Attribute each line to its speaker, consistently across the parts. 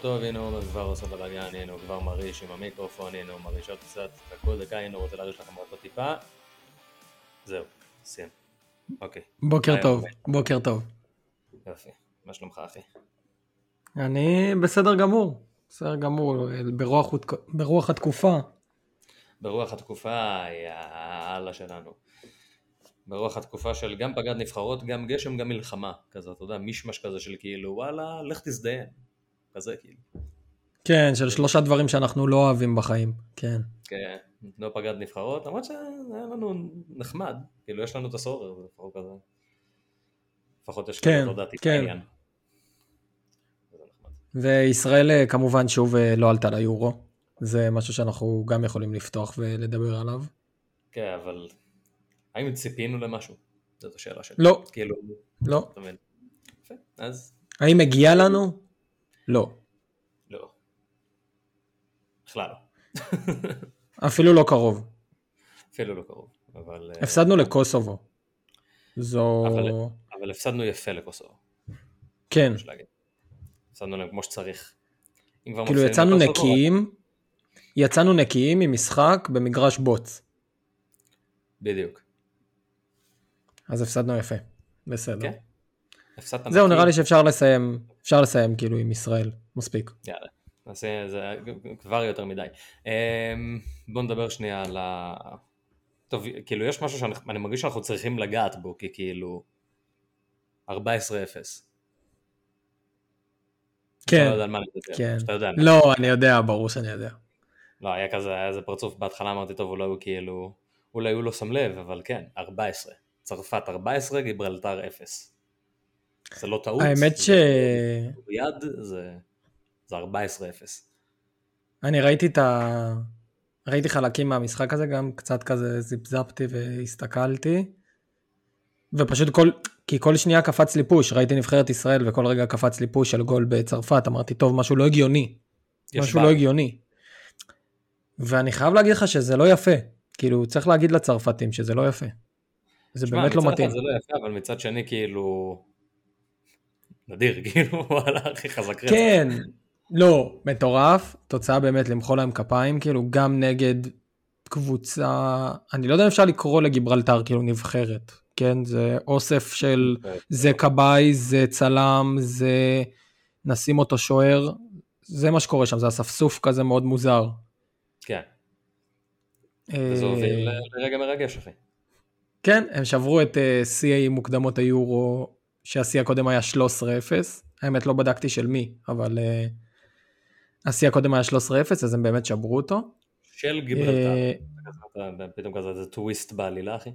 Speaker 1: טוב, הנה הוא כבר עושה בלגן, הנה הוא כבר מריש עם המיקרופון, הנה הוא מריש עוד קצת, תקעו דקה, הנה הוא רוצה להריש לכם אותו טיפה. זהו, סיים. אוקיי.
Speaker 2: בוקר טוב, בוקר טוב.
Speaker 1: יופי, מה שלומך אחי?
Speaker 2: אני בסדר גמור, ברוח התקופה.
Speaker 1: ברוח התקופה היא העלה שלנו. ברוח התקופה של גם פגרת נבחרות, גם גשם, גם מלחמה, כזה, אתה יודע, מישמש כזה של כאילו, וואלה, לך תזדיין, כזה כאילו.
Speaker 2: כן, של שלושה דברים שאנחנו לא אוהבים בחיים, כן.
Speaker 1: כן, לא פגרת נבחרות, למרות שזה היה לנו נחמד, כאילו יש לנו את הסורר, זה לפחות כזה. לפחות יש
Speaker 2: כן,
Speaker 1: לנו, לא דעתי,
Speaker 2: כן.
Speaker 1: העניין.
Speaker 2: וישראל כמובן שוב לא עלתה ליורו, זה משהו שאנחנו גם יכולים לפתוח ולדבר עליו.
Speaker 1: כן, אבל האם ציפינו למשהו? זאת השאלה שלי.
Speaker 2: לא.
Speaker 1: כאילו,
Speaker 2: לא.
Speaker 1: יפה, אז...
Speaker 2: האם מגיע לנו? לא.
Speaker 1: לא. בכלל לא.
Speaker 2: אפילו לא קרוב.
Speaker 1: אפילו לא קרוב, אבל...
Speaker 2: הפסדנו לקוסובו.
Speaker 1: אבל הפסדנו יפה לקוסובו.
Speaker 2: כן.
Speaker 1: הפסדנו להם כמו שצריך.
Speaker 2: כאילו יצאנו נקיים ממשחק במגרש בוץ.
Speaker 1: בדיוק.
Speaker 2: אז הפסדנו יפה. בסדר.
Speaker 1: כן.
Speaker 2: זהו, נראה לי שאפשר לסיים כאילו עם ישראל. מספיק.
Speaker 1: יאללה. זה כבר יותר מדי. בוא נדבר שנייה על ה... טוב, כאילו יש משהו שאני מרגיש שאנחנו צריכים לגעת בו, כי כאילו 14-0.
Speaker 2: כן, כן. לא, אני יודע, ברור שאני יודע.
Speaker 1: לא, היה כזה, היה איזה פרצוף בהתחלה, אמרתי, טוב, אולי הוא לא שם לב, אבל כן, 14. צרפת 14, גיברלטר 0. זה לא טעות.
Speaker 2: האמת
Speaker 1: יד, זה 14-0.
Speaker 2: אני ראיתי חלקים מהמשחק הזה, גם קצת כזה זיפזפתי והסתכלתי, ופשוט כי כל שנייה קפץ לי פוש, ראיתי נבחרת ישראל וכל רגע קפץ לי פוש של גול בצרפת, אמרתי טוב, משהו לא הגיוני, משהו לא הגיוני, ואני חייב להגיד לך שזה לא יפה, כאילו צריך להגיד לצרפתים שזה לא יפה, זה באמת לא מתאים.
Speaker 1: זה לא יפה, אבל מצד שני כאילו, נדיר, כאילו, וואלה, הכי חזק רצח.
Speaker 2: כן, לא, מטורף, תוצאה באמת למחוא להם כפיים, כאילו גם נגד קבוצה, אני לא יודע אם אפשר לקרוא לגיברלטר כאילו נבחרת, כן, זה אוסף של, זה קבאי, זה צלם, זה נשים אותו שוער, זה מה שקורה שם, זה אספסוף כזה מאוד מוזר.
Speaker 1: כן. וזה הוביל לרגע מרגש, אחי.
Speaker 2: כן, הם שברו את CA מוקדמות היורו, שהשיא הקודם היה 13-0, האמת לא בדקתי של מי, אבל השיא הקודם היה 13-0, אז הם באמת שברו אותו.
Speaker 1: של גיברלטר, פתאום כזה, זה טוויסט בעלילה, אחי.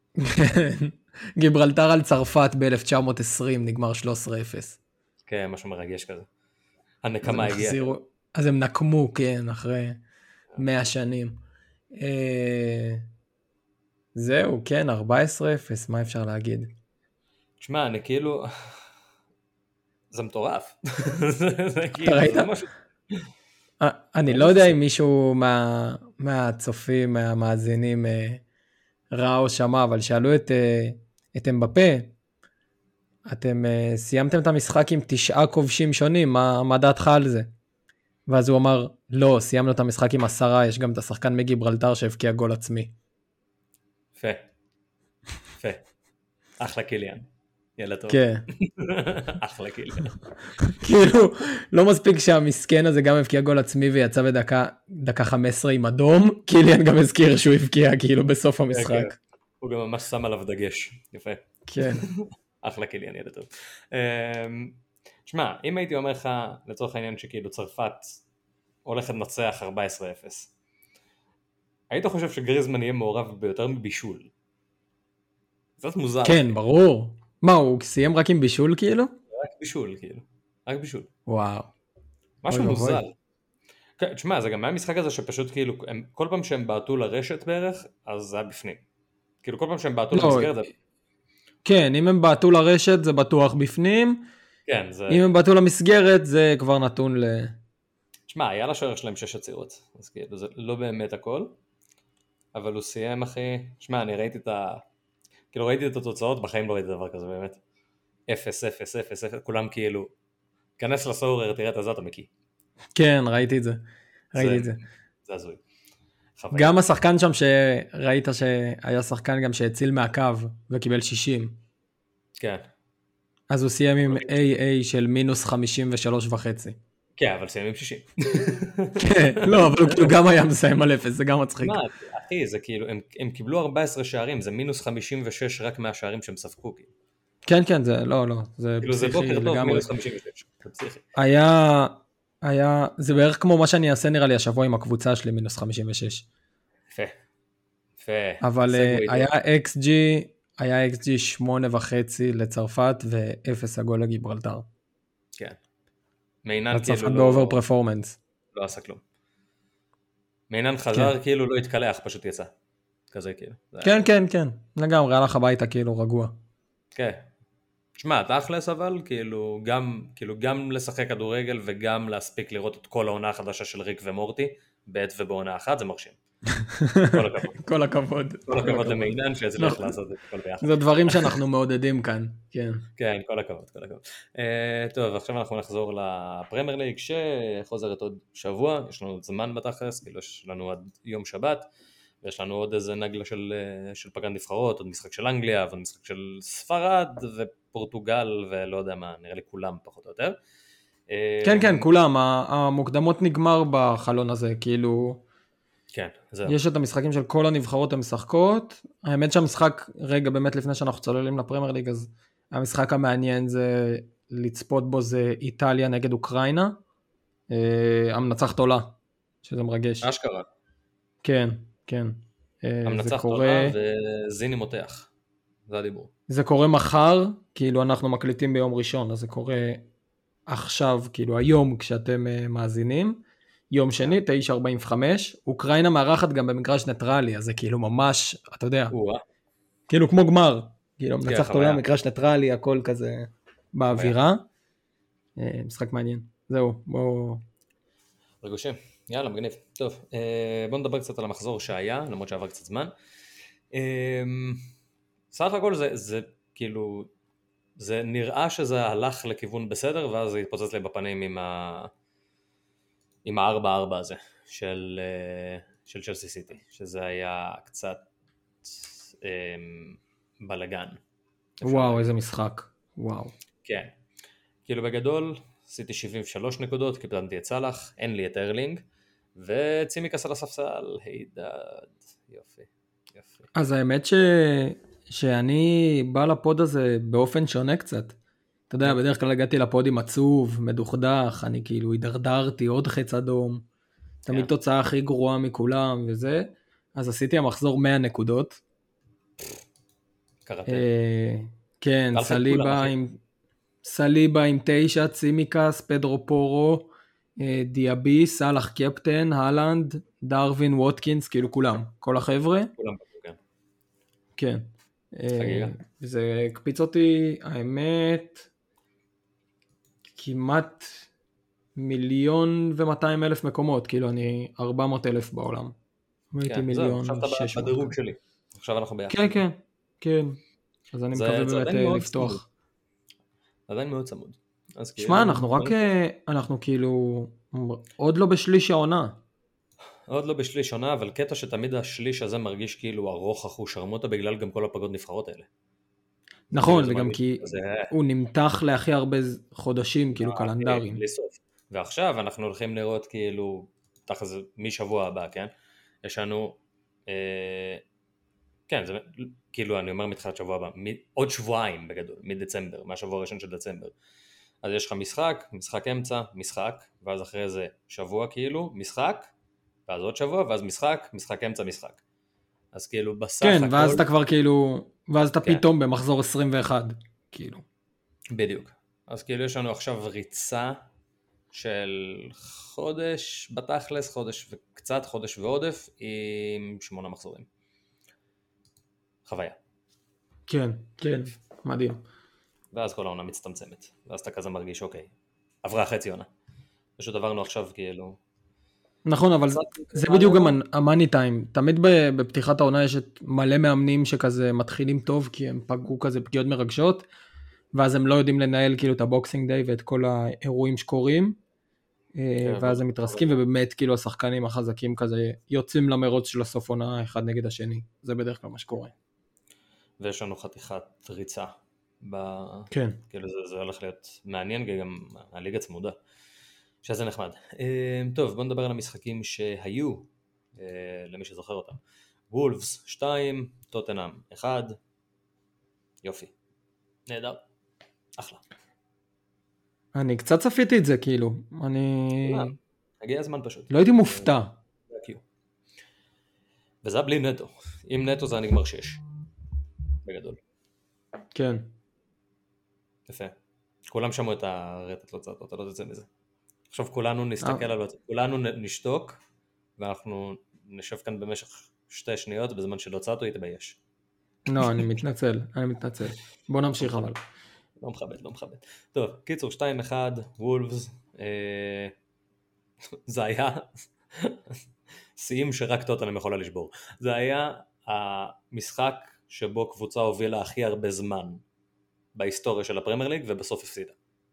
Speaker 2: גיברלטר על צרפת ב-1920 נגמר 13-0.
Speaker 1: כן, משהו מרגש כזה. הנקמה הגיעה.
Speaker 2: אז הם נקמו, כן, אחרי 100 שנים. זהו, כן, 14-0, מה אפשר להגיד?
Speaker 1: תשמע, אני כאילו... זה מטורף.
Speaker 2: אתה ראית? אני לא יודע אם מישהו מהצופים, מהמאזינים ראה או שמע, אבל שאלו את אמבפה, אתם סיימתם את המשחק עם 9 כובשים שונים, מה דעתך על זה? ואז הוא אמר, לא, סיימנו את המשחק עם 10, יש גם את השחקן מגיברלטר שהבקיע גול עצמי.
Speaker 1: יפה. יפה. אחלה קיליאן. ילד טוב.
Speaker 2: כן.
Speaker 1: אחלה קיליאן.
Speaker 2: כאילו, לא מספיק שהמסכן הזה גם הבקיע גול עצמי ויצא בדקה 15 עם אדום, קיליאן גם הזכיר שהוא הבקיע כאילו בסוף המשחק.
Speaker 1: הוא גם ממש שם עליו דגש. יפה.
Speaker 2: כן.
Speaker 1: אחלה קיליאן, ילד טוב. תשמע, אם הייתי אומר לך לצורך העניין שכאילו צרפת הולכת לנצח 14-0, היית חושב שגריזמן יהיה מעורב ביותר מבישול? קצת מוזר.
Speaker 2: כן, ברור. מה, הוא סיים רק עם בישול כאילו?
Speaker 1: רק בישול כאילו. רק בישול.
Speaker 2: וואו.
Speaker 1: משהו מוזר. תשמע, זה גם היה משחק הזה שפשוט כאילו, כל פעם שהם בעטו לרשת בערך, אז זה היה בפנים. כאילו כל פעם שהם בעטו למסגרת זה...
Speaker 2: כן, אם הם בעטו לרשת זה בטוח בפנים.
Speaker 1: כן, זה...
Speaker 2: אם הם בעטו למסגרת זה כבר נתון ל...
Speaker 1: תשמע, היה לשוער שלהם 6 עצירות, אז כאילו זה לא באמת הכל, אבל הוא סיים אחי, תשמע, אני ראיתי את התוצאות, בחיים לא ראיתי דבר כזה באמת, 0, 0, 0, 0, כולם כאילו, כנס לסורר, תראה את הזה אתה מקיא,
Speaker 2: כן, ראיתי את זה. ראיתי את זה.
Speaker 1: זה הזוי.
Speaker 2: גם השחקן שם שראית שהיה שחקן גם שהציל מהקו וקיבל 60.
Speaker 1: כן.
Speaker 2: אז הוא סיים עם AA של מינוס 53.5.
Speaker 1: כן, אבל סיים עם 60.
Speaker 2: לא, אבל הוא כאילו גם היה מסיים על 0, זה גם מצחיק.
Speaker 1: מה, אחי, זה כאילו, הם קיבלו 14 שערים, זה מינוס 56 רק מהשערים שהם ספקו.
Speaker 2: כן, כן, זה לא, זה
Speaker 1: כאילו זה בוקר טוב, מינוס 56. זה פסיכי.
Speaker 2: זה בערך כמו מה שאני אעשה נראה לי השבוע עם הקבוצה שלי, מינוס 56.
Speaker 1: יפה.
Speaker 2: אבל היה XG 8.5 לצרפת ו0 הגול לגיברלטר.
Speaker 1: כן. מיינן
Speaker 2: הצרפת
Speaker 1: כאילו
Speaker 2: באובר פרפורמנס.
Speaker 1: לא עשה כלום. מיינן חזר כאילו לא התקלח, פשוט יצא. כזה כאילו.
Speaker 2: כן, כן, כן. לגמרי, הלך הביתה כאילו רגוע.
Speaker 1: כן. שמע, תכלס אבל, כאילו גם לשחק כדורגל וגם להספיק לראות את כל העונה החדשה של ריק ומורטי, בעת ובעונה אחת, זה מרשים. כל הכבוד.
Speaker 2: כל הכבוד.
Speaker 1: כל הכבוד למיינן שהצליח לעשות את כל ביחד.
Speaker 2: זה דברים שאנחנו מעודדים כאן, כן.
Speaker 1: כן, כל הכבוד, כל הכבוד. טוב, עכשיו אנחנו נחזור לפרמייר ליג, שחוזרת עוד שבוע, יש לנו זמן בתכלס, כאילו יש לנו עד יום שבת, ויש לנו עוד איזה נגלה של פגרת נבחרות, עוד משחק של אנגליה, ועוד משחק של ספרד, ופורטוגל, ולא יודע מה, נראה לי כולם פחות או יותר.
Speaker 2: כן, כן, כולם, המוקדמות נגמר בחלון הזה, כאילו,
Speaker 1: כן, זהו.
Speaker 2: יש את המשחקים של כל הנבחרות המשחקות, האמת שהמשחק, רגע באמת לפני שאנחנו צוללים לפרמייר ליג, אז המשחק המעניין זה, לצפות בו זה איטליה נגד אוקראינה, המנצחת עולה, שזה מרגש.
Speaker 1: אשכרה.
Speaker 2: כן, כן.
Speaker 1: המנצחת עולה וזיני מותח, זה הדיבור.
Speaker 2: זה קורה מחר, כאילו אנחנו מקליטים ביום ראשון, אז זה קורה עכשיו, כאילו היום כשאתם מאזינים, יום שני, 9:45, אוקראינה מארחת גם במגרש ניטרלי, אז זה כאילו ממש, אתה יודע, כאילו כמו גמר, כאילו מנצחת עולה, מגרש ניטרלי, הכל כזה באווירה, משחק מעניין, זהו, בואו.
Speaker 1: רגושים, יאללה, מגניב. טוב, בואו נדבר קצת על המחזור שהיה, למרות שעבר קצת זמן. סך הכל זה כאילו, זה נראה שזה הלך לכיוון בסדר, ואז זה התפוצץ לי בפנים עם ה-4-4 הזה של צ'לסי סיטי, שזה היה קצת בלגן.
Speaker 2: וואו, איזה משחק, וואו.
Speaker 1: כן, כאילו בגדול, סיטי 73 נקודות, קיפלנתי את סלאח, אין לי את ארלינג, וצימיקס על הספסל, הידד, יופי.
Speaker 2: אז האמת שאני בא לפוד הזה באופן שונה קצת. אתה יודע, בדרך כלל הגעתי לפוד עם עצוב, מדוכדך, אני כאילו הידרדרתי, עוד חץ אדום, תמיד תוצאה הכי גרועה מכולם וזה, אז עשיתי המחזור 100 נקודות.
Speaker 1: קראתי.
Speaker 2: כן, סליבה עם 9, צימיקס, פדרו פורו, דיאבי, סלאח קפטן, הלנד, דרווין, ווטקינס, כאילו כולם, כל החבר'ה.
Speaker 1: כולם, כן.
Speaker 2: כן. זה הקפיץ אותי, האמת, כמעט 1,200,000 מקומות, כאילו אני 400,000 בעולם. הייתי 1,600,000.
Speaker 1: עכשיו אתה בדירוג שלי, עכשיו אנחנו ביחד.
Speaker 2: כן. אז אני מקווה באמת לפתוח.
Speaker 1: עדיין מאוד צמוד.
Speaker 2: שמע, אנחנו כאילו עוד לא בשליש העונה.
Speaker 1: עוד לא בשליש עונה, אבל קטע שתמיד השליש הזה מרגיש כאילו ארוך אחוש שרמוטה, בגלל גם כל הפגרות נבחרות האלה.
Speaker 2: נכון, וגם כי הוא נמתח להכי הרבה חודשים, כאילו קלנדרים.
Speaker 1: ועכשיו אנחנו הולכים לראות כאילו, תחת זה משבוע הבא, כן? יש לנו, כן, זה כאילו אני אומר מתחילת שבוע הבא, עוד שבועיים בגדול, מדצמבר, מהשבוע הראשון של דצמבר. אז יש לך משחק אמצע, משחק, ואז אחרי זה שבוע כאילו, משחק, ואז עוד שבוע, ואז משחק אמצע, משחק. אז כאילו בסך הכל...
Speaker 2: כן, ואז אתה כבר כאילו, ואז אתה פתאום במחזור 21, כאילו.
Speaker 1: בדיוק. אז כאילו יש לנו עכשיו ריצה של חודש בתכלס, חודש וקצת, חודש ועודף, עם 8 מחזורים. חוויה.
Speaker 2: כן, מדהים.
Speaker 1: ואז כל העונה מצטמצמת, ואז אתה כזה מרגיש, אוקיי, עברה חצי עונה. פשוט עברנו עכשיו כאילו...
Speaker 2: נכון, אבל זה בדיוק גם המאני טיים. תמיד בפתיחת העונה יש את מלא מאמנים שכזה מתחילים טוב, כי הם פגעו כזה פגיעות מרגשות, ואז הם לא יודעים לנהל כאילו את הבוקסינג דיי ואת כל האירועים שקורים, ואז הם מתרסקים, ובאמת כאילו השחקנים החזקים כזה יוצאים למרוץ של הסוף עונה אחד נגד השני, זה בדרך כלל מה שקורה.
Speaker 1: ויש לנו חתיכת ריצה,
Speaker 2: כן.
Speaker 1: כאילו זה הולך להיות מעניין, כי גם הליגה צמודה, שזה נחמד. טוב, בוא נדבר על המשחקים שהיו, למי שזוכר אותם. וולפס 2, טוטנהאם 1, יופי, נהדר, אחלה.
Speaker 2: אני קצת צפיתי את זה כאילו, אני...
Speaker 1: הגיע הזמן פשוט.
Speaker 2: לא הייתי מופתע.
Speaker 1: וזה בלי נטו, אם נטו זה היה נגמר 6, בגדול.
Speaker 2: כן.
Speaker 1: יפה. כולם שמעו את הרטט לא צעתו, אתה לא תצא מזה. עכשיו כולנו נסתכל על זה, כולנו נשתוק, ואנחנו נשב כאן במשך 2 שניות, בזמן שלא צעתו יתבייש.
Speaker 2: לא, אני מתנצל. בוא נמשיך אבל.
Speaker 1: לא מכבד. טוב, קיצור, 2-1, וולפס, זה היה שיאים שרק טוטנהאם יכולה לשבור. זה היה המשחק שבו קבוצה הובילה הכי הרבה זמן בהיסטוריה של הפרמייר ליג, ובסוף הפסידה.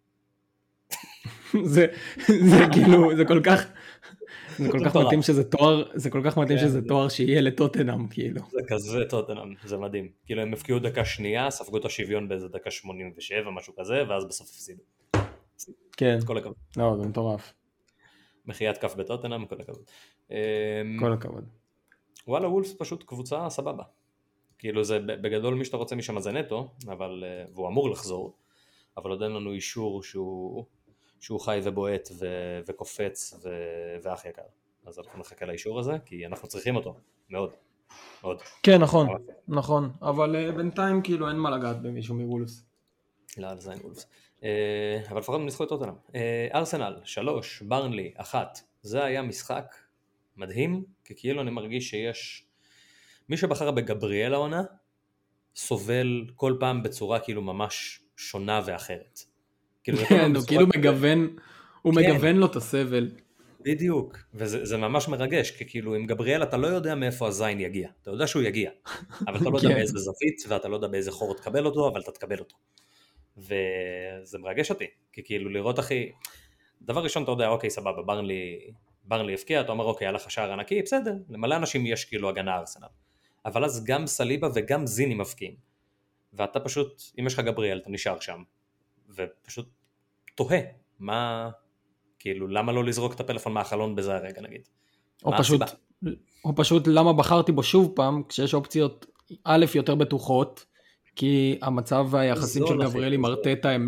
Speaker 2: זה כאילו, זה כל כך מתאים שזה תואר, זה כל כך מתאים שזה תואר שיהיה לטוטנהאם, כאילו.
Speaker 1: זה כזה טוטנהאם, זה מדהים. כאילו הם הפקיעו דקה שנייה, ספגו את השוויון באיזה דקה 87, משהו כזה, ואז בסוף הפסידו.
Speaker 2: כן.
Speaker 1: כל הכבוד.
Speaker 2: לא, זה מטורף.
Speaker 1: מחיית כף בטוטנהאם, כל הכבוד.
Speaker 2: כל הכבוד.
Speaker 1: וואלה, וולפס פשוט קבוצה סבבה. כאילו זה בגדול מי שאתה רוצה משם זה נטו, והוא אמור לחזור, אבל עוד אין לנו אישור שהוא חי ובועט וקופץ ואח יקר. אז אנחנו נחכה לאישור הזה, כי אנחנו צריכים אותו, מאוד, מאוד.
Speaker 2: כן, נכון, אבל בינתיים כאילו אין מה לגעת במישהו מוולפס.
Speaker 1: לא, זה אין וולפס. אבל לפחות ניסחו את טוטנהאם. ארסנל, 3, ברנלי, 1. זה היה משחק מדהים, כי כאילו אני מרגיש שיש... מי שבחר בגבריאל העונה, סובל כל פעם בצורה כאילו ממש שונה ואחרת.
Speaker 2: כן, הוא כאילו מגוון, הוא מגוון לו את הסבל.
Speaker 1: בדיוק, וזה ממש מרגש, כי כאילו עם גבריאל אתה לא יודע מאיפה הזין יגיע, אתה יודע שהוא יגיע, אבל אתה לא יודע באיזה זווית, ואתה לא יודע באיזה חור תקבל אותו, אבל אתה תקבל אותו. וזה מרגש אותי, כי כאילו לראות אחי, דבר ראשון אתה יודע, אוקיי סבבה, ברנלי הפקיע, אתה אומר אוקיי, הלך השער ענקי, בסדר, למלא אנשים יש כאילו הגנה ארסנל, אבל אז גם סליבה וגם זיני מפקיעים, ואתה פשוט, אם יש לך גבריאל, אתה נשאר שם, ופשוט תוהה, כאילו, למה לא לזרוק את הפלאפון מהחלון בזה הרגע, נגיד?
Speaker 2: או פשוט למה בחרתי בו שוב פעם, כשיש אופציות א' יותר בטוחות, כי המצב והיחסים של גבריאל עם ארטטה הם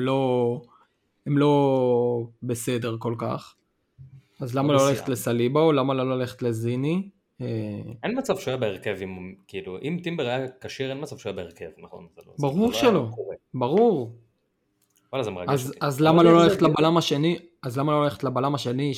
Speaker 2: לא בסדר כל כך. אז למה לא ללכת לסליבה, או למה לא ללכת לזיני?
Speaker 1: אין מצב שהוא היה בהרכב, כאילו, אם טימבר היה קשיר, אין מצב שהוא היה בהרכב, נכון?
Speaker 2: ברור שלא, ברור.
Speaker 1: זה מרגש אותי.
Speaker 2: אז למה לא ללכת לבלם השני? אז למה לא ללכת לבלם השני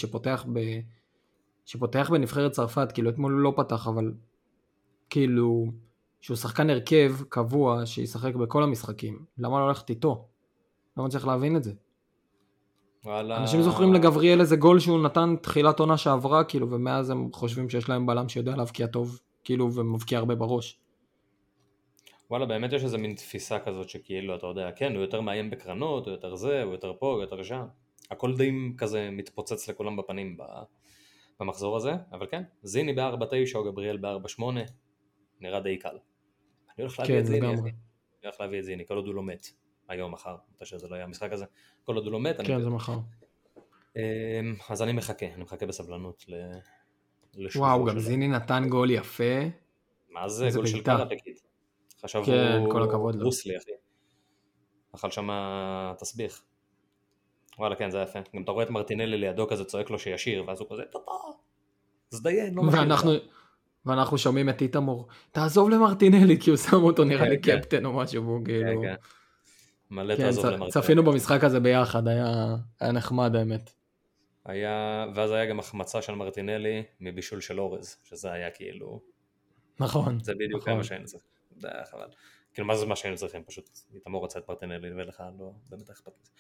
Speaker 2: שפותח בנבחרת צרפת? כאילו אתמול הוא לא פתח, אבל כאילו שהוא שחקן הרכב קבוע שישחק בכל המשחקים. למה לא ללכת איתו? לא מצליח להבין את זה. אנשים זוכרים לגבריאל איזה גול שהוא נתן תחילת עונה שעברה, כאילו, ומאז הם חושבים שיש להם בלם שיודע להבקיע טוב, כאילו, ומבקיע הרבה בראש.
Speaker 1: וואלה, באמת יש איזה מין תפיסה כזאת שכאילו, אתה יודע, כן, הוא יותר מאיים בקרנות, הוא יותר זה, הוא יותר פה, הוא יותר שם. הכל די כזה מתפוצץ לכולם בפנים במחזור הזה, אבל כן, זיני ב-4-9 או גבריאל ב-4-8, נראה די קל. אני הולך להביא את זיני, אני הולך להביא את זיני, כל עוד הוא לא מת, היום, מחר, מתי שזה לא היה המשחק הזה, כל עוד הוא לא מת,
Speaker 2: כן, זה מחר.
Speaker 1: אז אני מחכה בסבלנות
Speaker 2: לשובו. וואו, גם זיני נתן גול יפה.
Speaker 1: מה זה? גול של קראפקית. חשב הוא רוסלי, אחי. אכל שם תסביך. וואלה, כן, זה יפה. גם אתה רואה את מרטינלי לידו כזה צועק לו שישיר, ואז הוא כזה, זדיין, לא משיר.
Speaker 2: ואנחנו שומעים את איתמור, תעזוב למרטינלי, כי הוא שם אותו נראה לי קפטן או משהו, והוא כאילו...
Speaker 1: מלא תעזוב למרטינלי.
Speaker 2: צפינו במשחק הזה ביחד, היה נחמד האמת.
Speaker 1: ואז היה גם החמצה של מרטינלי מבישול של אורז, שזה היה כאילו...
Speaker 2: נכון.
Speaker 1: זה בדיוק מה שהיינו צריכים. זה היה חבל. כאילו מה זה מה שהיינו צריכים? פשוט איתמור רצה את מרטינלי ולך לא באמת אכפת לזה.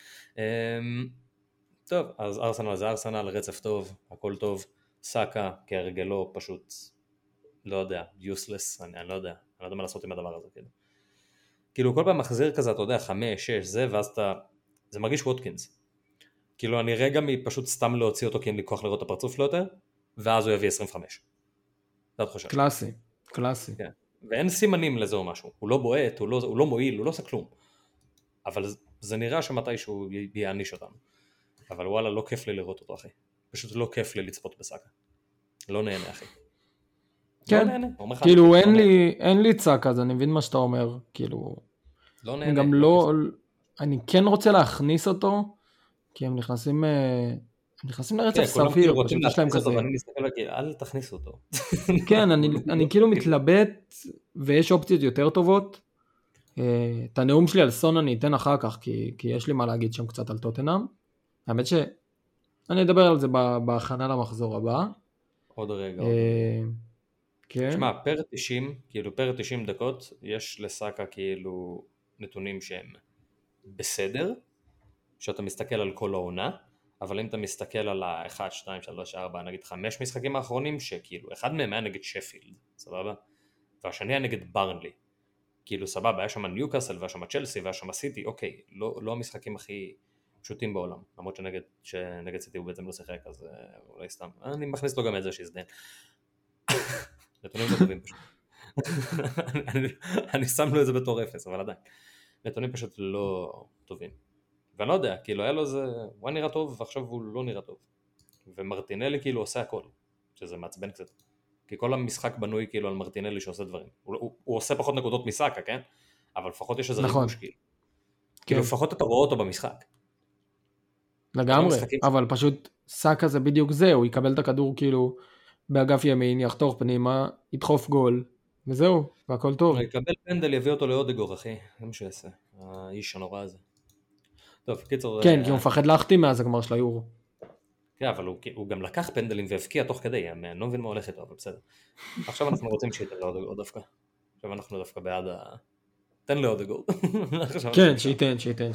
Speaker 1: טוב, אז ארסנל זה ארסנל, רצף טוב, הכל טוב. סאקה כהרגלו פשוט, לא יודע, useless, אני לא יודע מה לעשות עם הדבר הזה. כאילו כל פעם מחזיר כזה, אתה יודע, 5, 6, זה, ואז זה מרגיש ווטקינס. כאילו אני רגע מפשוט סתם להוציא אותו כי אין לי כוח לראות את הפרצוף שלו יותר, ואז הוא יביא 25. זה את חושבת.
Speaker 2: קלאסי, קלאסי.
Speaker 1: כן. ואין סימנים לזה או משהו, הוא לא בועט, הוא לא מועיל, הוא לא עושה כלום. אבל זה נראה שמתישהו יעניש אותנו. אבל וואלה, לא כיף לי לראות אותו, אחי. פשוט לא כיף לי לצפות בסאקה. לא נהנה, אחי.
Speaker 2: כן,
Speaker 1: לא נהנה.
Speaker 2: כאילו אין לי צעק, אז אני מבין מה שאתה אומר, כאילו,
Speaker 1: לא
Speaker 2: אני
Speaker 1: נהנה.
Speaker 2: גם לא, אני כן רוצה להכניס אותו, כי הם נכנסים לרצף סביר, פשוט יש להם כזה.
Speaker 1: אני מסתכל וכאילו, אל תכניס אותו.
Speaker 2: כן, אני כאילו מתלבט, ויש אופציות יותר טובות. את הנאום שלי על סון אני אתן אחר כך, כי יש לי מה להגיד שם קצת על טוטנהאם. האמת שאני אדבר על זה בהכנה למחזור הבא.
Speaker 1: עוד רגע.
Speaker 2: כן.
Speaker 1: תשמע, פר 90 דקות, יש לסאקה כאילו נתונים שהם בסדר, שאתה מסתכל על כל העונה, אבל אם אתה מסתכל על ה-1, 2, 3, 4, נגיד 5 משחקים האחרונים, שכאילו, אחד מהם היה נגד שפילד, סבבה? והשני היה נגד ברנלי. כאילו, סבבה, היה שם ניוקאסל, והיה שם צ'לסי, והיה שם סיטי, אוקיי, לא המשחקים הכי פשוטים בעולם, למרות שנגד סיטי הוא בעצם לא שיחק, אז אולי סתם. אני מכניס לו גם את זה שיזדן. נתונים לא טובים פשוט. אני שם לו את זה בתור אפס, אבל עדיין. נתונים פשוט לא טובים. ואני לא יודע, כאילו היה לו זה, הוא היה נראה טוב ועכשיו הוא לא נראה טוב. ומרטינלי כאילו עושה הכל, שזה מעצבן קצת. כי כל המשחק בנוי כאילו על מרטינלי שעושה דברים. הוא עושה פחות נקודות מסאקה, כן? אבל לפחות יש איזה ריגוש כאילו. כאילו לפחות אתה רואה אותו במשחק.
Speaker 2: לגמרי, אבל פשוט סאקה זה בדיוק זה, הוא יקבל את הכדור כאילו באגף ימין, יחתוך פנימה, ידחוף גול, וזהו, והכל טוב.
Speaker 1: הוא יקבל פנדל, יביא אותו לאודגור, אחי, זה מה שיעשה, האיש הנורא הזה. טוב, קיצור...
Speaker 2: כן, כי הוא מפחד להחתים מאז הגמר של היורו.
Speaker 1: כן, אבל הוא גם לקח פנדלים והבקיע תוך כדי, אני לא מבין מה הולך איתו, אבל בסדר. עכשיו אנחנו רוצים שייתן לאודגור דווקא. עכשיו אנחנו דווקא בעד תן לאודגור.
Speaker 2: כן, שייתן.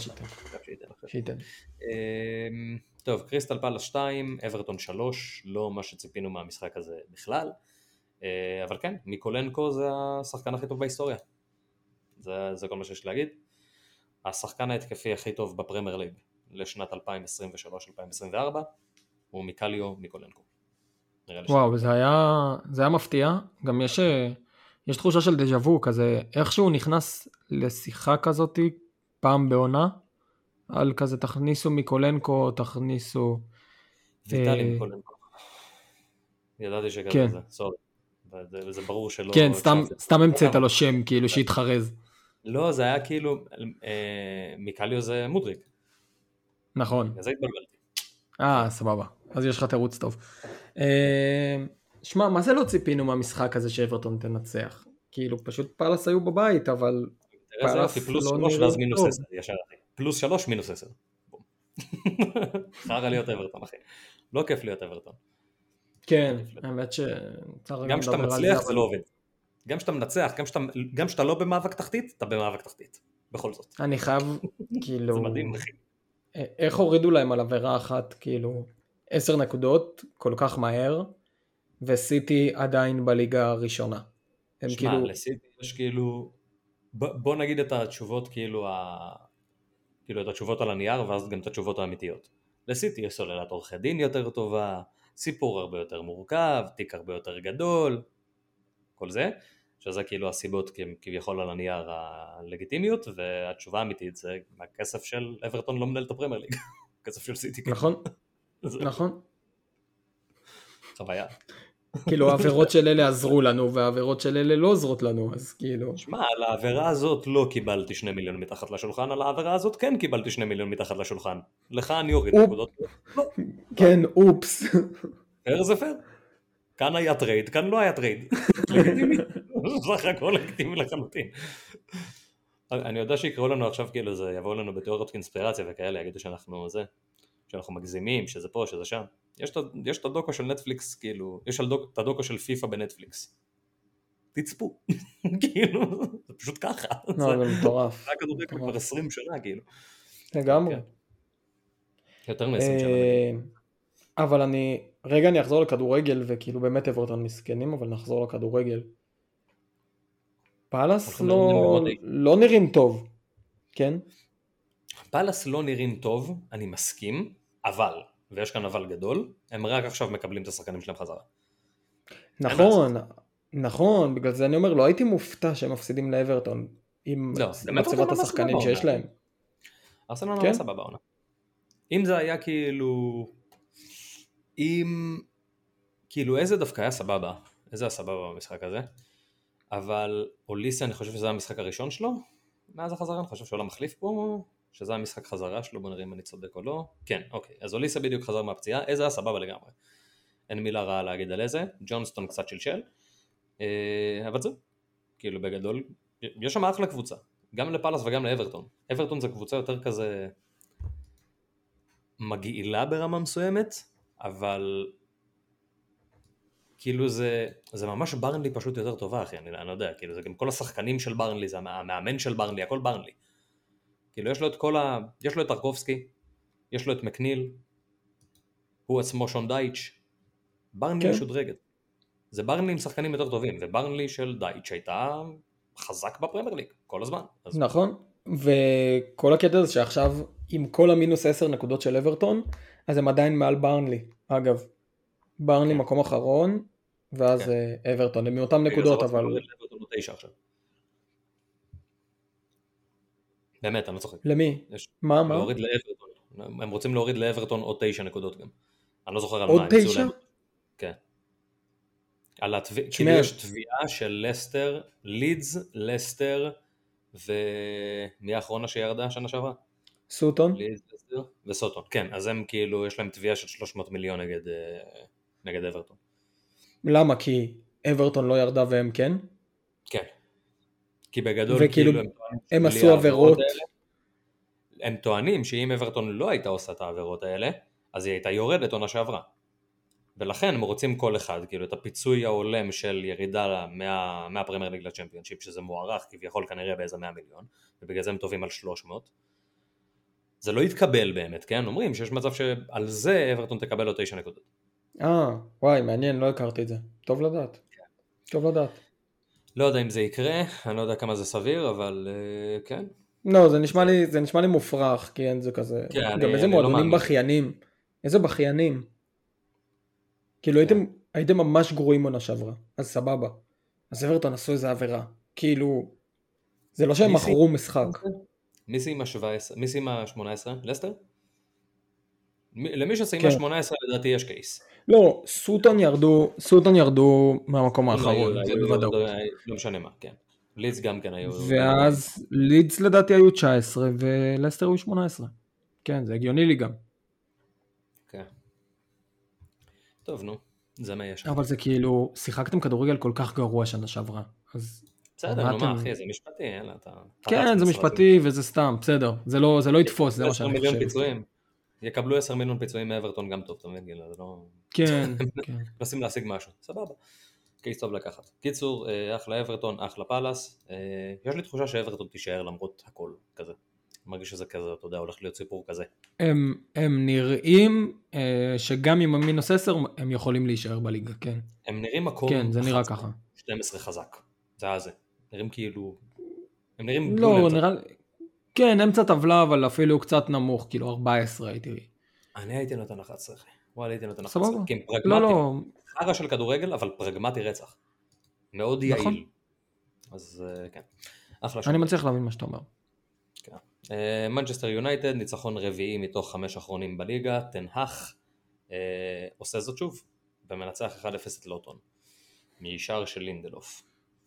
Speaker 1: טוב, קריסטל פלאס 2, אברטון 3, לא מה שציפינו מהמשחק הזה בכלל, אבל כן, מיקולנקו זה השחקן הכי טוב בהיסטוריה, זה כל מה שיש להגיד. השחקן ההתקפי הכי טוב בפרמייר ליג לשנת 2023-2024 הוא מיקליו מיקולנקו.
Speaker 2: וואו, זה היה מפתיע, גם יש תחושה של דז'אבו כזה, איכשהו נכנס לשיחה כזאת פעם בעונה, על כזה תכניסו מיקולנקו, תכניסו...
Speaker 1: ויטלי מיקולנקו. ידעתי שכזה זה, סורי. וזה ברור שלא...
Speaker 2: כן, סתם המצאת לו שם, כאילו שהתחרז.
Speaker 1: לא, זה היה כאילו, מיקליו זה מודריק.
Speaker 2: נכון.
Speaker 1: זה התבלבלתי.
Speaker 2: סבבה. אז יש לך תירוץ טוב. שמע, מה זה לא ציפינו מהמשחק הזה שאברטון תנצח? כאילו, פשוט פלס היו בבית, אבל...
Speaker 1: פלס לא נראה טוב. פלוס 3 מינוס 10. חרא להיות אברטון, אחי. לא כיף להיות אברטון.
Speaker 2: כן, האמת ש...
Speaker 1: גם שאתה מצליח זה לא עובד. גם שאתה מנצח, גם שאתה לא במאבק תחתית, אתה במאבק תחתית. בכל זאת.
Speaker 2: אני חייב, כאילו...
Speaker 1: זה מדהים, אחי.
Speaker 2: איך הורידו להם על עבירה אחת, כאילו, 10 נקודות, כל כך מהר, וסיטי עדיין בליגה הראשונה.
Speaker 1: שמע, לסיטי יש כאילו... בוא נגיד את התשובות כאילו את התשובות על הנייר ואז גם את התשובות האמיתיות. לסיטי יש סוללת עורכי דין יותר טובה, סיפור הרבה יותר מורכב, תיק הרבה יותר גדול, כל זה, שזה כאילו הסיבות כביכול על הנייר הלגיטימיות, והתשובה האמיתית זה הכסף של אברטון לא מנהל את הפרמייר ליג, כסף של סיטי.
Speaker 2: נכון, נכון.
Speaker 1: חוויה.
Speaker 2: כאילו העבירות של אלה עזרו לנו והעבירות של אלה לא עוזרות לנו, אז כאילו...
Speaker 1: שמע, על העבירה הזאת לא קיבלתי 2 מיליון מתחת לשולחן, על העבירה הזאת כן קיבלתי 2 מיליון מתחת לשולחן. לך אני אוריד נקודות.
Speaker 2: כן, אופס.
Speaker 1: פייר זה פייר. כאן היה טרייד, כאן לא היה טרייד. לגיטימי. סך הכל לגיטימי לחלוטין. אני יודע שיקראו לנו עכשיו כאילו זה, יבואו לנו בתיאוריות קונספירציה וכאלה, יגידו שאנחנו מגזימים, שזה פה, שזה שם. יש את הדוקו של נטפליקס, כאילו, יש את הדוקו של פיפה בנטפליקס. תצפו. כאילו, זה פשוט ככה.
Speaker 2: זה מטורף.
Speaker 1: זה הכדורגל כבר 20 שנה, כאילו.
Speaker 2: לגמרי.
Speaker 1: יותר מ-20 שנה.
Speaker 2: אבל אני אחזור לכדורגל, וכאילו באמת אברטון מסכנים, אבל נחזור לכדורגל. פאלאס לא נראים טוב, כן?
Speaker 1: פאלאס לא נראים טוב, אני מסכים, אבל, ויש כאן אבל גדול, הם רק עכשיו מקבלים את השחקנים שלהם חזרה.
Speaker 2: נכון, נכון, בגלל זה אני אומר, לא הייתי מופתע שהם מפסידים לאברטון, עם מצבת השחקנים שיש להם.
Speaker 1: ארסנל ממש סבבה עונה. אם זה היה כאילו איזה דווקא היה סבבה, איזה היה סבבה במשחק הזה, אבל אוליסה אני חושב שזה המשחק הראשון שלו, מאז החזרה, אני חושב שהוא לא מחליף פה, שזה המשחק חזרה שלו, בוא נראה אם אני צודק או לא, כן, אוקיי, אז אוליסה בדיוק חזר מהפציעה, איזה היה סבבה לגמרי, אין מילה רעה להגיד על איזה, ג'ונסטון קצת שלשל, אבל זה, כאילו בגדול, יש שם אחלה קבוצה, גם לפלס וגם לאברטון, אברטון זה קבוצה יותר כזה מגעילה ברמה מסוימת, אבל כאילו זה ממש ברנלי פשוט יותר טובה, אחי, אני לא יודע, כאילו זה גם כל השחקנים של ברנלי, זה המאמן של ברנלי, הכל ברנלי. כאילו יש לו את טרקובסקי, יש לו את מקניל, הוא עצמו שון דייץ', ברנלי משודרגת. זה ברנלי עם שחקנים יותר טובים, וברנלי של דייץ' הייתה חזק בפרמייר ליג, כל הזמן.
Speaker 2: נכון, וכל הקטע זה שעכשיו, עם כל המינוס 10 נקודות של אברטון, אז הם עדיין מעל ברנלי, אגב. ברנלי מקום אחרון, ואז אברטון, הם מאותם נקודות, אבל...
Speaker 1: באמת, אני לא צוחק.
Speaker 2: למי? מה?
Speaker 1: הם רוצים להוריד לאברטון עוד 9 נקודות גם. אני לא זוכר על מה.
Speaker 2: עוד 9?
Speaker 1: כן. כאילו יש תביעה של לסטר, לידס, לסטר, ומי האחרונה שירדה שנה שעברה?
Speaker 2: סוטון?
Speaker 1: לידס, לסטר וסוטון, כן. אז הם כאילו, יש להם תביעה של 300 מיליון נגד אברטון.
Speaker 2: למה? כי אברטון לא ירדה והם כן?
Speaker 1: כן. כי בגדול
Speaker 2: וכאילו הם עשו עבירות.
Speaker 1: הם טוענים שאם אברטון לא הייתה עושה את העבירות האלה, אז היא הייתה יורדת עונה שעברה. ולכן הם רוצים כל אחד, כאילו את הפיצוי ההולם של ירידה מהפרמייר ליג לצ'מפיונשיפ, שזה מוערך כביכול כנראה באיזה 100 מיליון, ובגלל זה הם טובים על 300. זה לא יתקבל באמת, כן? אומרים שיש מצב שעל זה אברטון תקבל עוד 9 נקודות.
Speaker 2: וואי, מעניין, לא הכרתי את זה. טוב לדעת. טוב לדעת.
Speaker 1: לא יודע אם זה יקרה, אני לא יודע כמה זה סביר, אבל כן.
Speaker 2: לא, זה נשמע לי מופרך, כי אין זה כזה.
Speaker 1: כן,
Speaker 2: גם איזה מועדונים בכיינים. איזה בכיינים. כאילו הייתם ממש גרועים עונה שעברה, אז סבבה. אז אברטון עשו איזה עבירה. כאילו, זה לא שהם מכרו משחק.
Speaker 1: מי סיים ה-18? לסטר? למי שסיים ה-18 לדעתי יש קייס.
Speaker 2: לא, סוטון ירדו מהמקום האחרון, זה בוודאות.
Speaker 1: לא משנה מה, כן. לידס גם כן היו...
Speaker 2: ואז לידס לדעתי היו 19 ולסטר היו 18. כן, זה הגיוני לי גם.
Speaker 1: כן. טוב, נו, זה מה יש.
Speaker 2: אבל זה כאילו, שיחקתם כדורגל כל כך גרוע שנה שעברה.
Speaker 1: בסדר, נו מה אחי, זה משפטי, יאללה, אתה...
Speaker 2: כן, זה משפטי וזה סתם, בסדר. זה לא יתפוס, זה מה שאני חושב.
Speaker 1: יקבלו 10 מיליון פיצויים מאברטון גם טוב, אתה מבין, גילה, זה לא...
Speaker 2: כן.
Speaker 1: נסים להשיג משהו, סבבה. קייס טוב לקחת. קיצור, אחלה אברטון, אחלה פלס. יש לי תחושה שאברטון תישאר למרות הכל כזה. מרגיש שזה כזה, אתה יודע, הולך להיות סיפור כזה.
Speaker 2: הם נראים שגם עם המינוס 10 הם יכולים להישאר בליגה, כן.
Speaker 1: הם נראים מקום...
Speaker 2: כן, זה נראה ככה.
Speaker 1: 12 חזק. זה היה זה. נראים כאילו... הם נראים...
Speaker 2: לא, נראה... כן, אמצע טבלה, אבל אפילו קצת נמוך, כאילו 14 הייתי.
Speaker 1: אני הייתי נותן 11. וואלה, הייתי נותן 11.
Speaker 2: סבבה.
Speaker 1: כן, פרגמטי. חרא של כדורגל, אבל פרגמטי רצח. מאוד יעיל. אז כן. אחלה שם.
Speaker 2: אני מצליח להבין מה שאתה אומר.
Speaker 1: כן. מנצ'סטר יונייטד, ניצחון רביעי מתוך 5 אחרונים בליגה, תנהך, עושה זאת שוב, ומנצח 1-0 את לוטון. מישר של לינדלוף.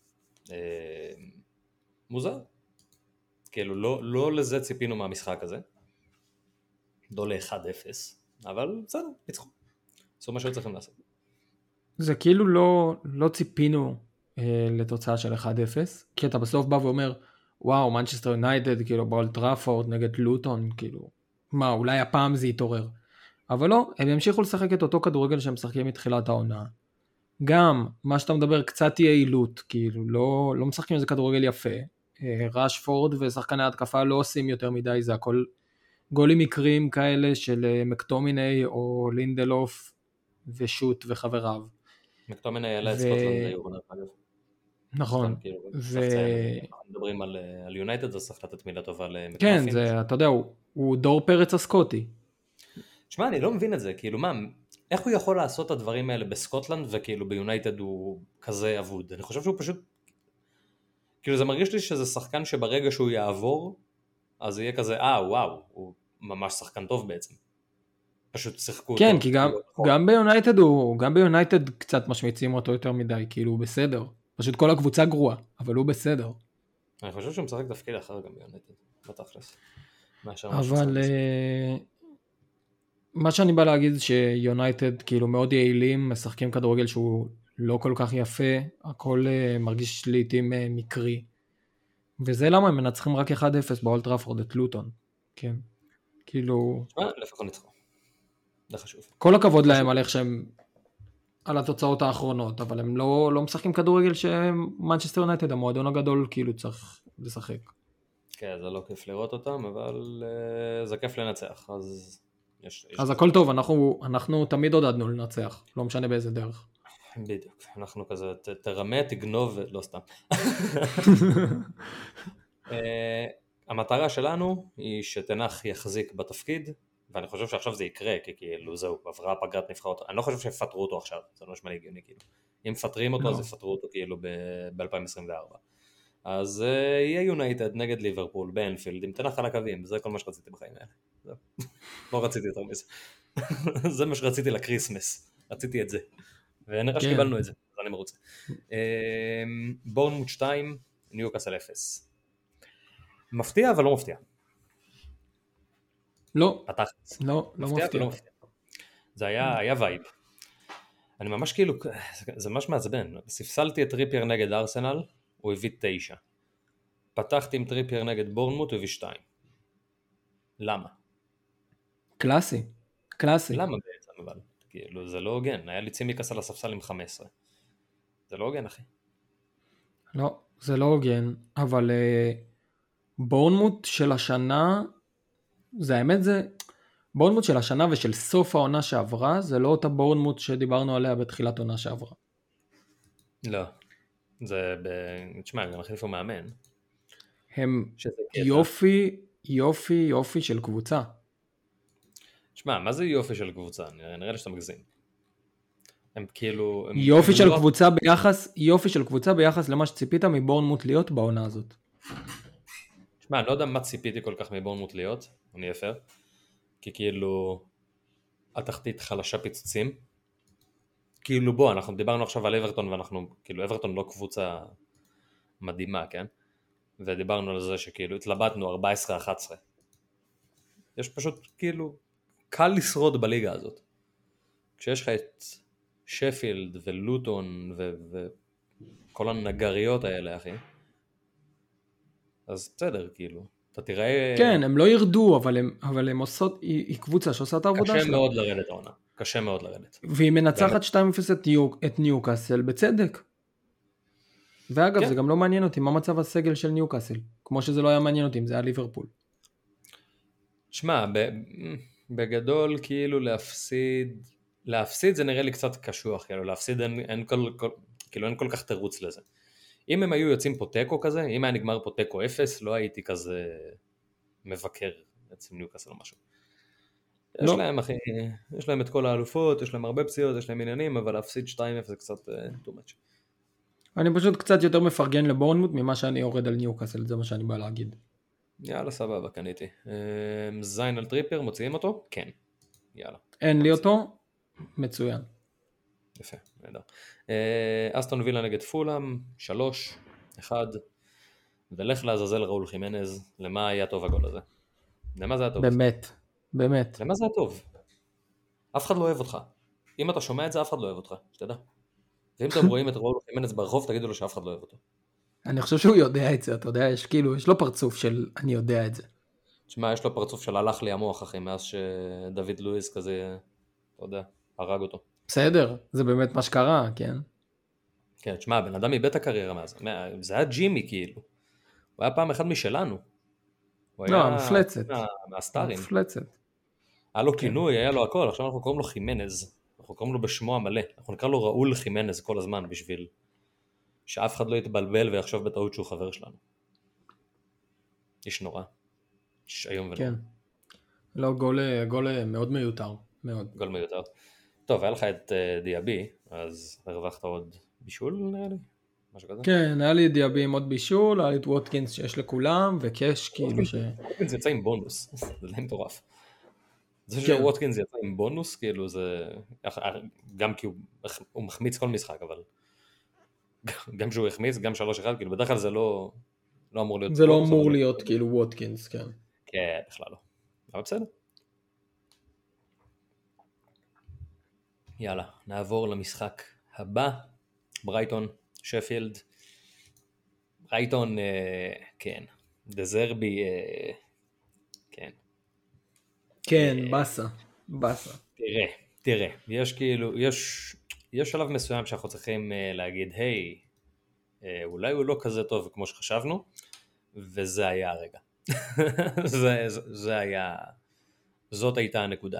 Speaker 1: מוזר. כאילו, לא לזה ציפינו מהמשחק הזה. לא ל-1-0, אבל בסדר, ניצחו. עשו מה שהיו צריכים לעשות.
Speaker 2: זה כאילו לא ציפינו לתוצאה של 1-0, כי אתה בסוף בא ואומר, וואו, מנצ'סטר יונייטד, כאילו באולד טראפורד נגד לוטון, כאילו, מה, אולי הפעם זה יתעורר. אבל לא, הם ימשיכו לשחק את אותו כדורגל שהם משחקים מתחילת העונה. גם, מה שאתה מדבר, קצת יעילות, כאילו, לא משחקים איזה כדורגל יפה. רשפורד ושחקני ההתקפה לא עושים יותר מדי, זה הכל גולים מקרים כאלה של מקטומיני או לינדלוף ושוט וחבריו.
Speaker 1: מקטומיני העלה את סקוטלנד ליורנר, אגב.
Speaker 2: נכון.
Speaker 1: מדברים על יונייטד, אז צריך לתת מילה טובה למקטומיני.
Speaker 2: כן, אתה יודע, הוא דור פרץ הסקוטי.
Speaker 1: תשמע, אני לא מבין את זה, כאילו מה, איך הוא יכול לעשות את הדברים האלה בסקוטלנד, וכאילו ביונייטד הוא כזה אבוד? אני חושב שהוא פשוט, כאילו זה מרגיש לי שזה שחקן שברגע שהוא יעבור, אז יהיה כזה, וואו, הוא ממש שחקן טוב בעצם. פשוט שיחקו אותו.
Speaker 2: כן, כי גם ביונייטד קצת משמיצים אותו יותר מדי, כאילו הוא בסדר. פשוט כל הקבוצה גרועה, אבל הוא בסדר.
Speaker 1: אני חושב שהוא משחק תפקיד אחר גם ביונייטד, בתכלס.
Speaker 2: אבל מה שאני בא להגיד זה שיונייטד כאילו מאוד יעילים, משחקים כדורגל שהוא לא כל כך יפה, הכל מרגיש לעתים מקרי. וזה למה הם מנצחים רק 1-0 באולד טראפורד את לוטון. כן. כאילו...
Speaker 1: לפחות ניצחו. זה חשוב.
Speaker 2: כל הכבוד להם על איך שהם... על התוצאות האחרונות, אבל הם לא משחקים כדורגל שמנצ'סטר יונייטד, המועדון הגדול כאילו צריך לשחק.
Speaker 1: כן, זה לא כיף לראות אותם, אבל זה כיף לנצח, אז...
Speaker 2: אז הכל טוב, אנחנו תמיד עודדנו לנצח, לא משנה באיזה דרך.
Speaker 1: בדיוק, אנחנו כזה, תרמה, תגנוב, לא סתם. המטרה שלנו היא שתנח יחזיק בתפקיד, ואני חושב שעכשיו זה יקרה, כי כאילו זהו, עברה פגרת נבחרות, אני לא חושב שיפטרו אותו עכשיו, זה לא נשמע לי הגיוני, כאילו. אם מפטרים אותו, אז יפטרו אותו כאילו ב-2024. אז יהיה יונייטד נגד ליברפול, באנפילד, עם תנח על הקווים, זה כל מה שרציתי בחיים האלה. לא רציתי יותר מזה. זה מה שרציתי לקריסמס, רציתי את זה. ונראה שקיבלנו את זה, אז אני מרוצה. בורנמוט 2, ניוקאסל 0. מפתיע אבל לא מפתיע.
Speaker 2: לא,
Speaker 1: פתחת.
Speaker 2: לא מפתיע.
Speaker 1: זה היה וייב. אני ממש כאילו, זה ממש מעצבן. ספסלתי את טריפייר נגד ארסנל, הוא הביא 9. פתחתי עם טריפייר נגד בורנמוט, הוא הביא 2. למה?
Speaker 2: קלאסי.
Speaker 1: למה בעצם אבל? כאילו זה לא הוגן, היה לי צימקס על הספסל עם 15. זה לא הוגן אחי.
Speaker 2: לא, זה לא הוגן, אבל בורנמוט של השנה, זה האמת זה, בורנמוט של השנה ושל סוף העונה שעברה, זה לא אותה בורנמוט שדיברנו עליה בתחילת עונה שעברה.
Speaker 1: לא, זה תשמע, גם החליפו מאמן.
Speaker 2: הם יופי של קבוצה.
Speaker 1: תשמע, מה זה יופי של קבוצה? נראה לי שאתה מגזים. הם כאילו...
Speaker 2: יופי של קבוצה ביחס למה שציפית מבורנמוט להיות בעונה הזאת.
Speaker 1: תשמע, אני לא יודע מה ציפיתי כל כך מבורנמוט להיות, אני אפר, כי כאילו התחתית חלשה פיצוצים. כאילו בוא, אנחנו דיברנו עכשיו על אברטון, ואנחנו, כאילו אברטון לא קבוצה מדהימה, כן? ודיברנו על זה שכאילו התלבטנו 14-11. יש פשוט כאילו קל לשרוד בליגה הזאת. כשיש לך את שפילד ולוטון וכל הנגריות האלה, אחי, אז בסדר, כאילו, אתה תראה...
Speaker 2: כן, הם לא ירדו, אבל הם עושות, היא קבוצה שעושה את העבודה שלה.
Speaker 1: קשה מאוד לרדת העונה, קשה מאוד לרדת.
Speaker 2: והיא מנצחת 2-0 את ניוקאסל, בצדק. ואגב, זה גם לא מעניין אותי מה מצב הסגל של ניוקאסל, כמו שזה לא היה מעניין אותי אם זה היה ליברפול.
Speaker 1: שמע, בגדול כאילו להפסיד זה נראה לי קצת קשוח, כאילו להפסיד אין כל כך תירוץ לזה. אם הם היו יוצאים פה טקו כזה, אם היה נגמר פה טקו 0, לא הייתי כזה מבקר אצל ניוקאסל או משהו. יש להם, אחי, יש להם את כל האלופות, יש להם הרבה פציעות, יש להם עניינים, אבל להפסיד 2-0 זה קצת too much.
Speaker 2: אני פשוט קצת יותר מפרגן לבורנמוט ממה שאני יורד על ניוקאסל, זה מה שאני בא להגיד.
Speaker 1: יאללה, סבבה, קניתי. זין על טריפר, מוציאים אותו? כן. יאללה.
Speaker 2: אין לי אותו? מצוין.
Speaker 1: יפה, נהדר. אסטון וילה נגד פולאם, 3-1, ולך לעזאזל ראול חימנז, למה היה טוב הגול הזה? למה זה היה טוב?
Speaker 2: באמת.
Speaker 1: למה זה היה טוב? אף אחד לא אוהב אותך. אם אתה שומע את זה, אף אחד לא אוהב אותך, שתדע. ואם אתם רואים את ראול חימנז ברחוב, תגידו לו שאף אחד לא אוהב אותו.
Speaker 2: אני חושב שהוא יודע את זה, אתה יודע, יש לו פרצוף של אני יודע את זה.
Speaker 1: תשמע, יש לו פרצוף של הלך לי המוח, אחי, מאז שדוד לואיס כזה, אתה יודע, הרג אותו.
Speaker 2: בסדר, זה באמת מה שקרה, כן?
Speaker 1: כן, תשמע, בן אדם איבד את הקריירה מאז. זה היה ג'ימי, כאילו. הוא היה פעם אחד משלנו.
Speaker 2: לא, מפלצת.
Speaker 1: מהסטארים.
Speaker 2: מפלצת.
Speaker 1: היה לו כינוי, היה לו הכל, עכשיו אנחנו קוראים לו חימנז. אנחנו קוראים לו בשמו המלא. אנחנו נקרא לו ראול חימנז כל הזמן, בשביל שאף אחד לא יתבלבל ויחשוב בטעות שהוא חבר שלנו. איש נורא. איש היום ונורא.
Speaker 2: כן. לא, גול מאוד מיותר, מאוד.
Speaker 1: גול מיותר. טוב, היה לך את דיאבי, אז הרווחת עוד בישול נראה לי? משהו כזה?
Speaker 2: כן, היה לי דיאבי עם עוד בישול, היה לי את ווטקינס שיש לכולם, וקש כאילו
Speaker 1: ווטקינס יצא עם בונוס, זה די מטורף. זה
Speaker 2: כן.
Speaker 1: שווטקינס יצא עם בונוס, כאילו זה... גם כי הוא מחמיץ כל משחק, אבל... גם שהוא החמיץ, גם 3-1, כאילו בדרך כלל זה לא אמור להיות
Speaker 2: זה לא
Speaker 1: בונוס,
Speaker 2: אמור
Speaker 1: אבל...
Speaker 2: להיות כאילו ווטקינס, כן.
Speaker 1: כן, בכלל לא. אבל בסדר. יאללה, נעבור למשחק הבא. ברייטון, שפילד. ברייטון, כן. דזרבי, כן.
Speaker 2: כן, בסה.
Speaker 1: תראה, יש כאילו, יש שלב מסוים שאנחנו צריכים להגיד, היי, אולי הוא לא כזה טוב כמו שחשבנו, וזה היה הרגע. זה היה, זאת הייתה הנקודה.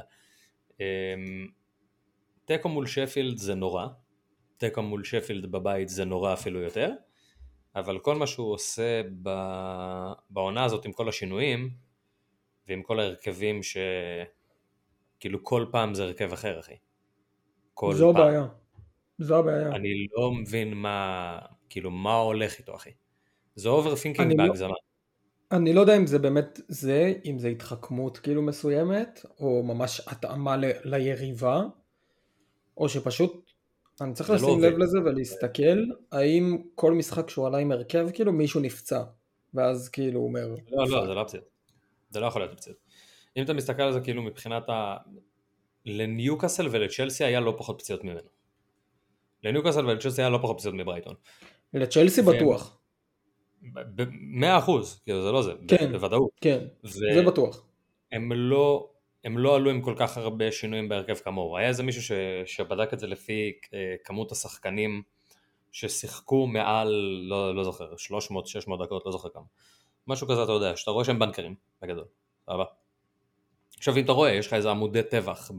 Speaker 1: תיקו מול שפילד זה נורא, תיקו מול שפילד בבית זה נורא אפילו יותר, אבל כל מה שהוא עושה בעונה הזאת עם כל השינויים, ועם כל ההרכבים כאילו כל פעם זה הרכב אחר, אחי.
Speaker 2: זו הבעיה.
Speaker 1: אני לא מבין מה הולך איתו, אחי. זה אוברפינקינג בהגזמה.
Speaker 2: אני לא יודע אם זה באמת זה, אם זה התחכמות כאילו מסוימת, או ממש התאמה ליריבה, או שפשוט אני צריך לשים לב לזה ולהסתכל, האם כל משחק שהוא עלה עם הרכב, כאילו מישהו נפצע, ואז כאילו הוא אומר...
Speaker 1: לא, זה לא פציעות. זה לא יכול להיות פציעות. אם אתה מסתכל על זה כאילו מבחינת לניוקאסל ולצ'לסי היה לא פחות פציעות ממנו. לניוקאסל ולצ'לסי היה לא פחות פציעות מברייטון.
Speaker 2: לצ'לסי בטוח.
Speaker 1: 100%, כאילו זה לא זה,
Speaker 2: כן,
Speaker 1: בוודאות.
Speaker 2: כן, זה בטוח.
Speaker 1: הם לא עלו עם כל כך הרבה שינויים בהרכב כמוהו. היה איזה מישהו שבדק את זה לפי כמות השחקנים ששיחקו מעל, לא זוכר, 300-600 דקות, לא זוכר כמה. משהו כזה אתה יודע, שאתה רואה שהם בנקרים, בגדול. סבבה. עכשיו אם אתה רואה, יש לך איזה עמודי טבח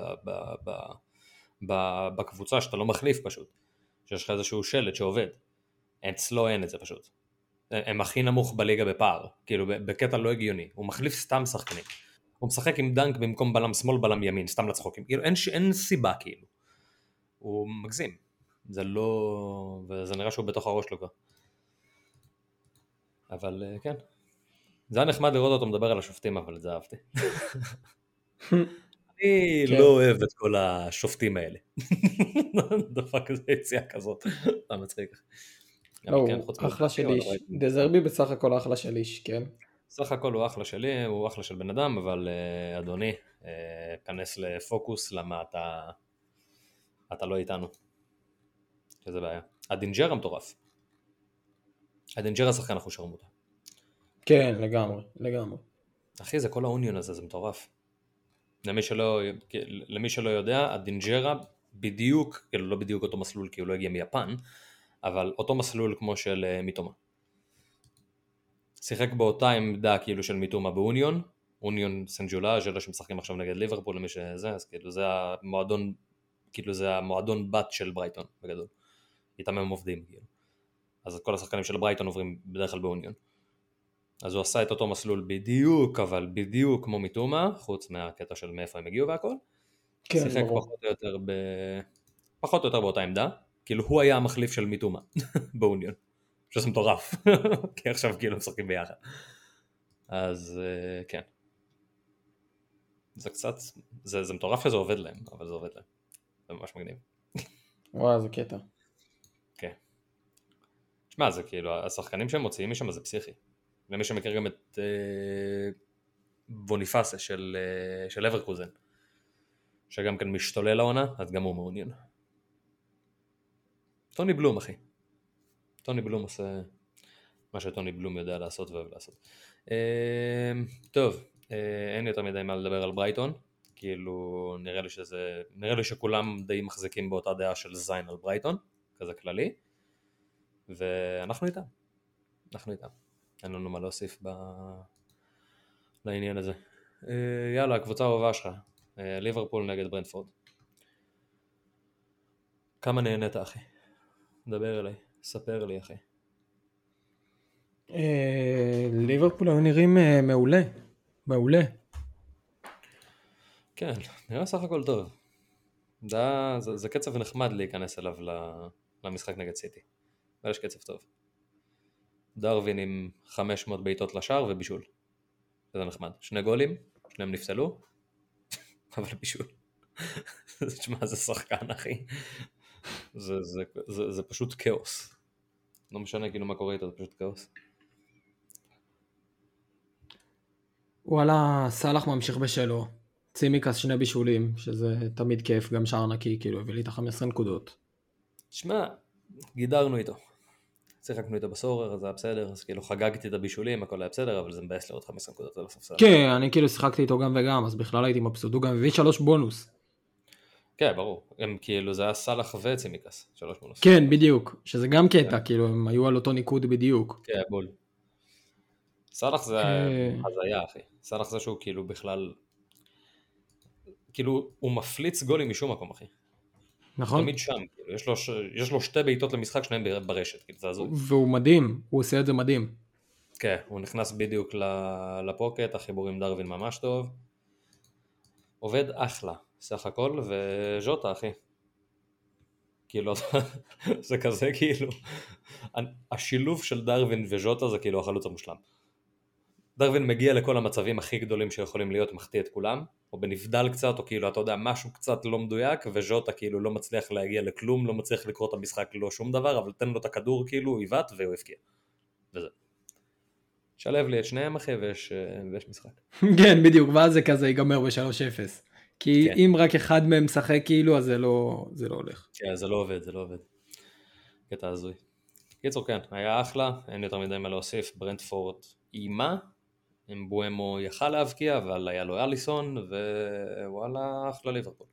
Speaker 1: בקבוצה שאתה לא מחליף פשוט. שיש לך איזשהו שלט שעובד. אצלו אין את זה פשוט. הם הכי נמוך בליגה בפער, כאילו בקטע לא הגיוני. הוא מחליף סתם שחקנים. הוא משחק עם דנק במקום בלם שמאל, בלם ימין, סתם לצחוקים. כאילו, אין סיבה כאילו. הוא מגזים. זה לא... וזה נראה שהוא בתוך הראש לו כבר. אבל כן. זה היה נחמד לראות אותו מדבר על השופטים, אבל את זה אהבתי. אני לא אוהב את כל השופטים האלה. דפק איזה יציאה כזאת. זה מצחיק.
Speaker 2: הוא אחלה של איש. דזרבי בסך הכל אחלה של איש, כן.
Speaker 1: סך הכל הוא אחלה שלי, הוא אחלה של בן אדם, אבל אדוני, כנס לפוקוס, למה אתה לא איתנו. שזה בעיה. הדינג'ר המטורף. הדינג'ר השחקן אחו שרמוטה.
Speaker 2: כן, לגמרי.
Speaker 1: אחי, זה כל האוניון הזה, זה מטורף. למי שלא יודע, הדינג'רה בדיוק, כאילו לא בדיוק אותו מסלול, כי הוא לא הגיע מיפן, אבל אותו מסלול כמו של מיטומה. שיחק באותה עמדה כאילו של מיטומה באוניון, אוניון סנג'ולאז' אלה שמשחקים עכשיו נגד ליברפול, למי שזה, אז כאילו זה המועדון בת של ברייטון בגדול, איתם הם עובדים כאילו. אז כל השחקנים של ברייטון עוברים בדרך כלל באוניון. אז הוא עשה את אותו מסלול בדיוק, אבל בדיוק כמו מיטומה, חוץ מהקטע של מאיפה הם הגיעו והכל.
Speaker 2: כן,
Speaker 1: שיחק פחות או יותר באותה עמדה, כאילו הוא היה המחליף של מיטומה באוניון. שזה מטורף, כי עכשיו כאילו משחקים ביחד. אז כן. זה קצת, זה מטורף שזה עובד להם, אבל זה עובד להם. זה ממש מגניב.
Speaker 2: וואו, זה קטע.
Speaker 1: כן. תשמע, זה כאילו, השחקנים שהם מוציאים משם זה פסיכי. למי שמכיר גם את בוניפסה של אברקוזן, שגם כן משתולל לעונה, אז גם הוא מעוניין. טוני בלום, אחי. טוני בלום עושה מה שטוני בלום יודע לעשות ואוהב לעשות. טוב, אין יותר מדי מה לדבר על ברייטון, כאילו נראה לי שכולם די מחזיקים באותה דעה של זין על ברייטון, כזה כללי, ואנחנו איתם. אין לנו מה להוסיף לעניין הזה. יאללה, הקבוצה האהובה שלך, ליברפול נגד ברנטפורד. כמה נהנית, אחי? דבר אליי, ספר לי, אחי.
Speaker 2: ליברפול היו נראים מעולה.
Speaker 1: כן, נראה סך הכל טוב. זה קצב נחמד להיכנס אליו למשחק נגד סיטי. ויש קצב טוב. דרווין עם 500 בעיטות לשער ובישול. זה נחמד. 2 גולים, 2 נפסלו, אבל בישול. תשמע, זה שחקן, אחי. זה פשוט כאוס. לא משנה כאילו מה קורה איתו, זה פשוט כאוס.
Speaker 2: וואלה, סלאח ממשיך בשלו. צימקס 2 בישולים, שזה תמיד כיף, גם שער נקי, כאילו, הביא לי את 15 נקודות.
Speaker 1: תשמע, גידרנו איתו. שיחקנו איתו בסורר, אז זה היה בסדר, אז כאילו חגגתי את הבישולים, הכל היה בסדר, אבל זה מבאס לראות 15 נקודות על הספסל.
Speaker 2: כן, אני כאילו שיחקתי איתו גם וגם, אז בכלל הייתי מבסוט, הוא גם הביא 3 בונוס.
Speaker 1: כן, ברור. הם כאילו, זה היה סלאח וצימקס, 3 בונוס.
Speaker 2: כן, בדיוק, שזה גם קטע, כאילו, הם היו על אותו ניקוד בדיוק.
Speaker 1: כן, בול. סלאח זה הזיה, אחי. סלאח זה שהוא כאילו בכלל, כאילו, הוא מפליץ גולים משום מקום, אחי.
Speaker 2: נכון?
Speaker 1: תמיד שם, כאילו, יש לו 2 בעיטות למשחק, 2 ברשת, כאילו, זה הזוי.
Speaker 2: והוא מדהים, הוא עושה את זה מדהים.
Speaker 1: כן, הוא נכנס בדיוק לפוקט, החיבור עם דרווין ממש טוב. עובד אחלה, סך הכל, וז'וטה, אחי. כאילו, זה כזה כאילו, השילוב של דרווין וז'וטה זה כאילו החלוץ המושלם. דרווין מגיע לכל המצבים הכי גדולים שיכולים להיות, מחטיא את כולם, או בנבדל קצת, או כאילו, אתה יודע, משהו קצת לא מדויק, וז'וטה כאילו לא מצליח להגיע לכלום, לא מצליח לקרוא את המשחק, לא שום דבר, אבל תן לו את הכדור כאילו, הוא יבט והוא הפקיע. וזה. שלב לי את שניהם, אחי, ויש משחק.
Speaker 2: כן, בדיוק, ואז זה כזה ייגמר ב-3-0. כי
Speaker 1: כן.
Speaker 2: אם רק אחד מהם משחק כאילו, אז זה לא הולך.
Speaker 1: כן, זה לא עובד. קטע הזוי. קיצור, כן, היה אחלה, אין יותר מדי מה להוסיף, ברנטפורד אימה, עם בואמו יכל להבקיע, אבל היה לו אליסון, ווואלה, אחלה ליברפול.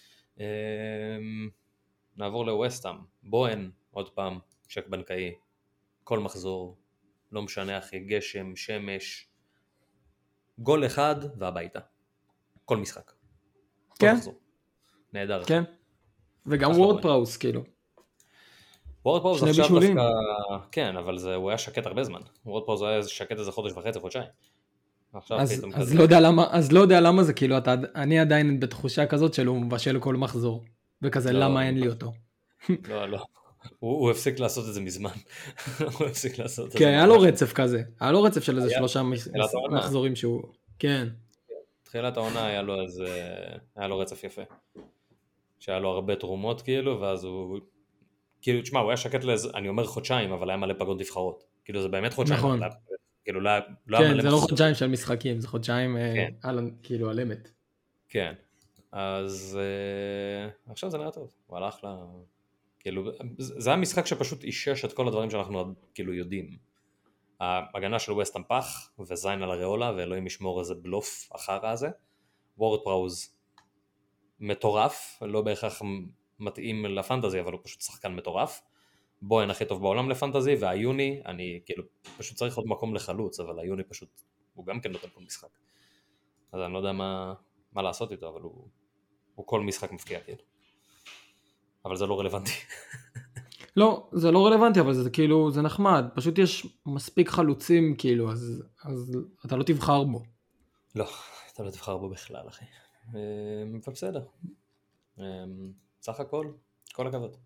Speaker 1: נעבור לווסטהאם, בוהן, עוד פעם, שק בנקאי, כל מחזור, לא משנה אחי, גשם, שמש, גול אחד והביתה, כל משחק, כל
Speaker 2: כן?
Speaker 1: מחזור, נהדר.
Speaker 2: כן. וגם וורד פראוס, כאילו.
Speaker 1: וורד פראוס
Speaker 2: שני
Speaker 1: עכשיו
Speaker 2: בישולים.
Speaker 1: דווקא, כן, אבל הוא היה שקט הרבה זמן, וורד פראוס היה שקט איזה חודש וחצי, חודשיים.
Speaker 2: אז לא יודע למה זה כאילו, אני עדיין בתחושה כזאת שלו מבשל כל מחזור, וכזה למה אין לי אותו.
Speaker 1: לא, הוא הפסיק לעשות את זה מזמן. הוא הפסיק לעשות את זה.
Speaker 2: כן, היה לו רצף כזה, היה לו רצף של איזה 3 מחזורים שהוא, כן.
Speaker 1: תחילת העונה היה לו רצף יפה. שהיה לו הרבה תרומות כאילו, ואז הוא, כאילו, תשמע, הוא היה שקט אני אומר חודשיים, אבל היה מלא פגות נבחרות. כאילו זה באמת חודשיים.
Speaker 2: נכון.
Speaker 1: כאילו לא
Speaker 2: כן, זה לא חודשיים של משחקים, זה חודשיים כאילו על אמת.
Speaker 1: כן, אז עכשיו זה נראה טוב, הוא הלך כאילו, זה היה משחק שפשוט אישש את כל הדברים שאנחנו כאילו יודעים. ההגנה של ווסטהאם פח, וזין על הריאולה, ואלוהים ישמור איזה בלוף אחר הזה. וורד פראוז מטורף, לא בהכרח מתאים לפנטזי, אבל הוא פשוט שחקן מטורף. בוהן הכי טוב בעולם לפנטזי, והיוני, אני כאילו פשוט צריך עוד מקום לחלוץ, אבל היוני פשוט, הוא גם כן נותן כל משחק. אז אני לא יודע מה לעשות איתו, אבל הוא כל משחק מפקיע כאילו. אבל זה לא רלוונטי.
Speaker 2: לא, זה לא רלוונטי, אבל זה כאילו, זה נחמד. פשוט יש מספיק חלוצים כאילו, אז אתה לא תבחר בו.
Speaker 1: לא, אתה לא תבחר בו בכלל, אחי. ובסדר. סך הכל, כל הכבוד.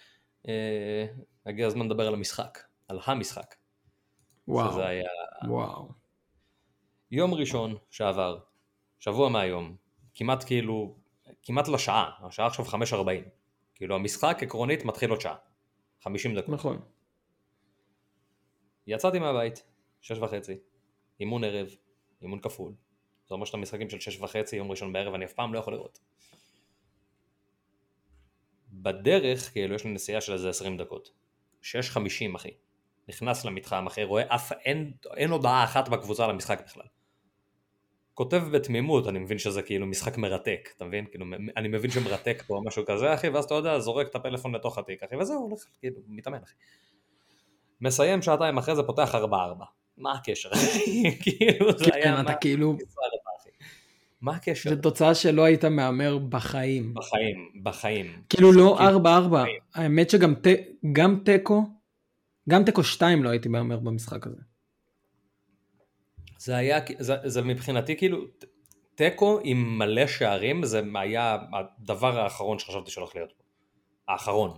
Speaker 1: הגיע הזמן לדבר על המשחק, על המשחק.
Speaker 2: וואו,
Speaker 1: שזה היה
Speaker 2: וואו.
Speaker 1: יום ראשון שעבר, שבוע מהיום, כמעט לשעה, השעה עכשיו 5:40. כאילו המשחק עקרונית מתחיל עוד שעה, 50 דקות.
Speaker 2: נכון.
Speaker 1: יצאתי מהבית, 6:30, אימון ערב, אימון כפול. זה אומר שאתה משחקים של 6:30, יום ראשון בערב, אני אף פעם לא יכול לראות. בדרך, כאילו יש לי נסיעה של איזה 20 דקות. 6:50 אחי. נכנס למתחם אחי, רואה אין הודעה אחת בקבוצה למשחק בכלל. כותב בתמימות, אני מבין שזה כאילו משחק מרתק, אתה מבין? כאילו, אני מבין שמרתק פה משהו כזה אחי, ואז אתה יודע, זורק את הפלאפון לתוך התיק אחי, וזהו, הולך, כאילו, מתאמן אחי. מסיים שעתיים אחרי זה, פותח 4:4. מה הקשר? כאילו, זה היה...
Speaker 2: אתה כאילו...
Speaker 1: מה הקשר?
Speaker 2: זו תוצאה שלא היית מאמר בחיים.
Speaker 1: בחיים.
Speaker 2: כאילו לא 4-4. האמת שגם תיקו 2 לא הייתי מאמר במשחק הזה.
Speaker 1: זה מבחינתי כאילו, טקו עם מלא שערים, זה היה הדבר האחרון שחשבתי שהולך להיות פה. האחרון.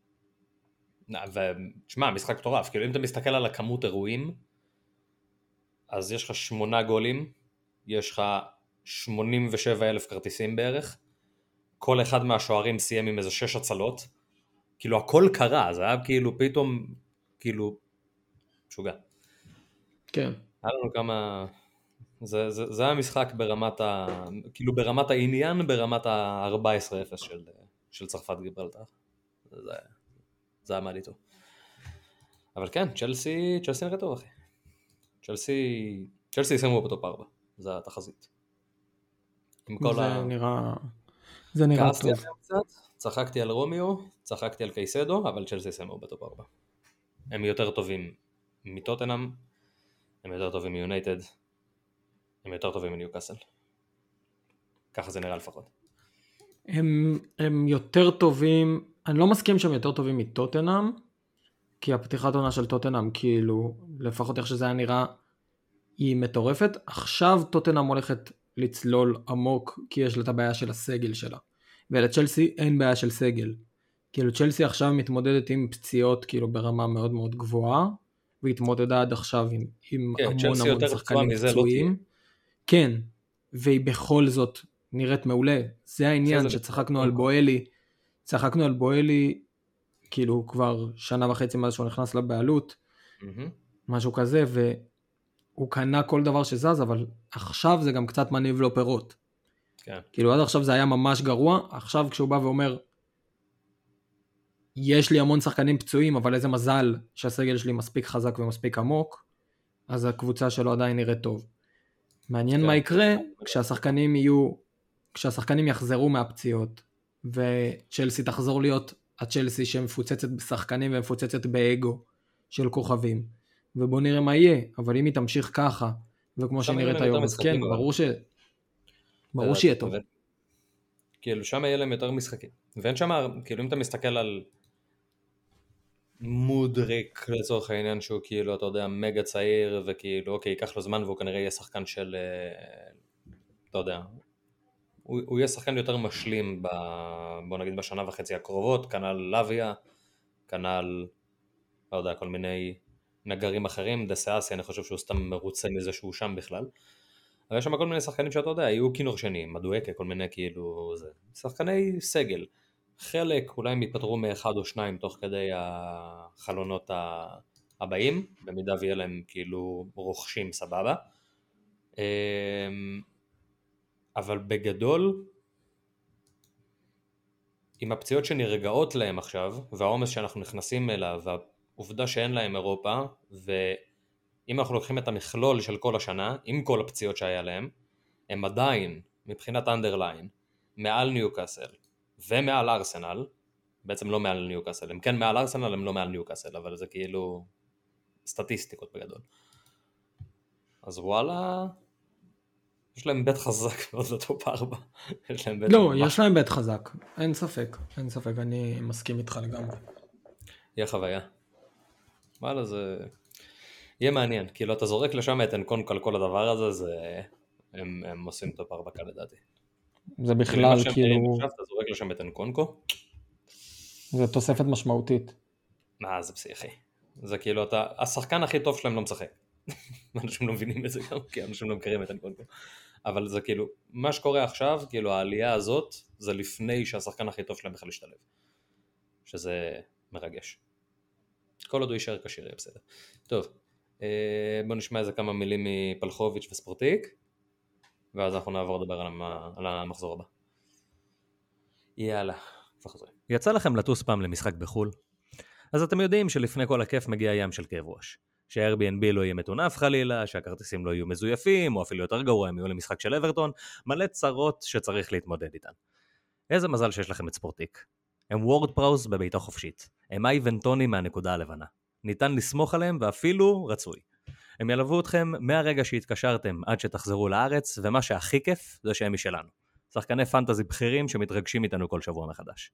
Speaker 1: ותשמע, משחק מטורף, כאילו אם אתה מסתכל על הכמות אירועים, אז יש לך 8 גולים, יש לך 87,000 כרטיסים בערך, כל אחד מהשוערים סיים עם איזה 6 הצלות, כאילו הכל קרה, זה היה כאילו פתאום, כאילו, שוגע.
Speaker 2: כן.
Speaker 1: היה לנו כמה, זה היה משחק ברמת כאילו ברמת העניין, ברמת ה-14-0 של צרפת גיברלטר. זה עמד איתו. אבל כן, צ'לסי נראה טוב, אחי. צ'לסי יסיימו בטופ 4, זה התחזית.
Speaker 2: זה נראה
Speaker 1: כעסתי
Speaker 2: טוב.
Speaker 1: עליהם קצת, צחקתי על רומיו, צחקתי על קייסדו, אבל צ'לסי יסיימו בטופ 4. הם יותר טובים מטוטנהאם, הם יותר טובים מיונייטד, הם יותר טובים מניוקאסל. ככה זה נראה לפחות.
Speaker 2: הם יותר טובים, אני לא מסכים שהם יותר טובים מטוטנהאם, כי הפתיחת עונה של טוטנהאם, כאילו, לפחות איך שזה היה נראה, היא מטורפת. עכשיו טוטנהאם הולכת לצלול עמוק, כי יש לה את הבעיה של הסגל שלה. ולצ'לסי אין בעיה של סגל. כאילו צ'לסי עכשיו מתמודדת עם פציעות כאילו ברמה מאוד מאוד גבוהה, והתמודדה עד עכשיו עם
Speaker 1: כן,
Speaker 2: המון שחקנים פצועים. כן, והיא בכל זאת נראית מעולה. זה העניין שצחקנו על בואלי, כאילו כבר שנה וחצי מאז שהוא נכנס לבעלות, משהו כזה, והוא קנה כל דבר שזז, אבל עכשיו זה גם קצת מניב לו פירות.
Speaker 1: כן.
Speaker 2: כאילו עד עכשיו זה היה ממש גרוע, עכשיו כשהוא בא ואומר, יש לי המון שחקנים פצועים, אבל איזה מזל שהסגל שלי מספיק חזק ומספיק עמוק, אז הקבוצה שלו עדיין נראית טוב. מעניין
Speaker 1: כן.
Speaker 2: מה יקרה כשהשחקנים יחזרו מהפציעות, וצ'לסי תחזור להיות הצ'לסי שמפוצצת בשחקנים ומפוצצת באגו של כוכבים. ובוא נראה מה יהיה, אבל אם היא תמשיך ככה, וכמו שנראית היום, אז כן, ברור שיהיה טוב.
Speaker 1: כאילו שם יהיה להם יותר משחקים. ואין שם, כאילו אם אתה מסתכל על מודריק לצורך העניין שהוא כאילו, אתה יודע, מגה צעיר, וכאילו, אוקיי, ייקח לו זמן והוא כנראה יהיה שחקן של, אתה יודע, הוא יהיה שחקן יותר משלים, בוא נגיד בשנה וחצי הקרובות, כנ"ל לוויה, כנ"ל, לא יודע, כל מיני נגרים אחרים, דסאסי, אני חושב שהוא סתם מרוצה מזה שהוא שם בכלל. אבל יש שם כל מיני שחקנים שאתה יודע, יהיו כינור שני, מדואקה, כל מיני כאילו, זה, שחקני סגל. חלק אולי הם יתפטרו מאחד או שניים תוך כדי החלונות הבאים, במידה ויהיה להם כאילו רוכשים סבבה. אבל בגדול, עם הפציעות שנרגעות להם עכשיו, והעומס שאנחנו נכנסים אליו, והעובדה שאין להם אירופה, ואם אנחנו לוקחים את המכלול של כל השנה, עם כל הפציעות שהיה להם, הם עדיין, מבחינת אנדרליין, מעל ניוקאסל, ומעל ארסנל, בעצם לא מעל ניוקאסל, הם כן מעל ארסנל, הם לא מעל ניוקאסל, אבל זה כאילו סטטיסטיקות בגדול. אז וואלה, יש להם בית חזק מאוד לטופ 4.
Speaker 2: לא, יש להם בית חזק, אין ספק, אני מסכים איתך לגמרי.
Speaker 1: יהיה חוויה. וואלה, זה יהיה מעניין, כאילו אתה זורק לשם את אנקונק על כל הדבר הזה, הם עושים טופ 4 כאן לדעתי.
Speaker 2: זה בכלל כאילו...
Speaker 1: עכשיו אתה זורק לשם את אנקונקו.
Speaker 2: זה תוספת משמעותית.
Speaker 1: מה, זה פסיכי. זה כאילו, השחקן הכי טוב שלהם לא משחק. אנשים לא מבינים את זה גם, כי אנשים לא מכירים את אנקונקו. אבל זה כאילו, מה שקורה עכשיו, כאילו העלייה הזאת, זה לפני שהשחקן הכי טוב שלהם בכלל ישתלב. שזה מרגש. כל עוד הוא יישאר כשיר, יהיה בסדר. טוב, בוא נשמע איזה כמה מילים מפלחוביץ' וספורטיק. ואז אנחנו נעבור לדבר על המחזור הבא. יאללה, חוזרים. יצא לכם לטוס פעם למשחק בחול? אז אתם יודעים שלפני כל הכיף מגיע ים של כאב ראש. שה-Airbnb לא יהיה מטונף חלילה, שהכרטיסים לא יהיו מזויפים, או אפילו יותר גרוע, הם יהיו למשחק של אברטון, מלא צרות שצריך להתמודד איתן. איזה מזל שיש לכם את ספורטיק. הם וורד פראוס בביתה חופשית. הם איוונטונים מהנקודה הלבנה. ניתן לסמוך עליהם ואפילו רצוי. הם ילוו אתכם מהרגע שהתקשרתם עד שתחזרו לארץ, ומה שהכי כיף זה שהם משלנו. שחקני פנטזי בכירים שמתרגשים איתנו כל שבוע מחדש.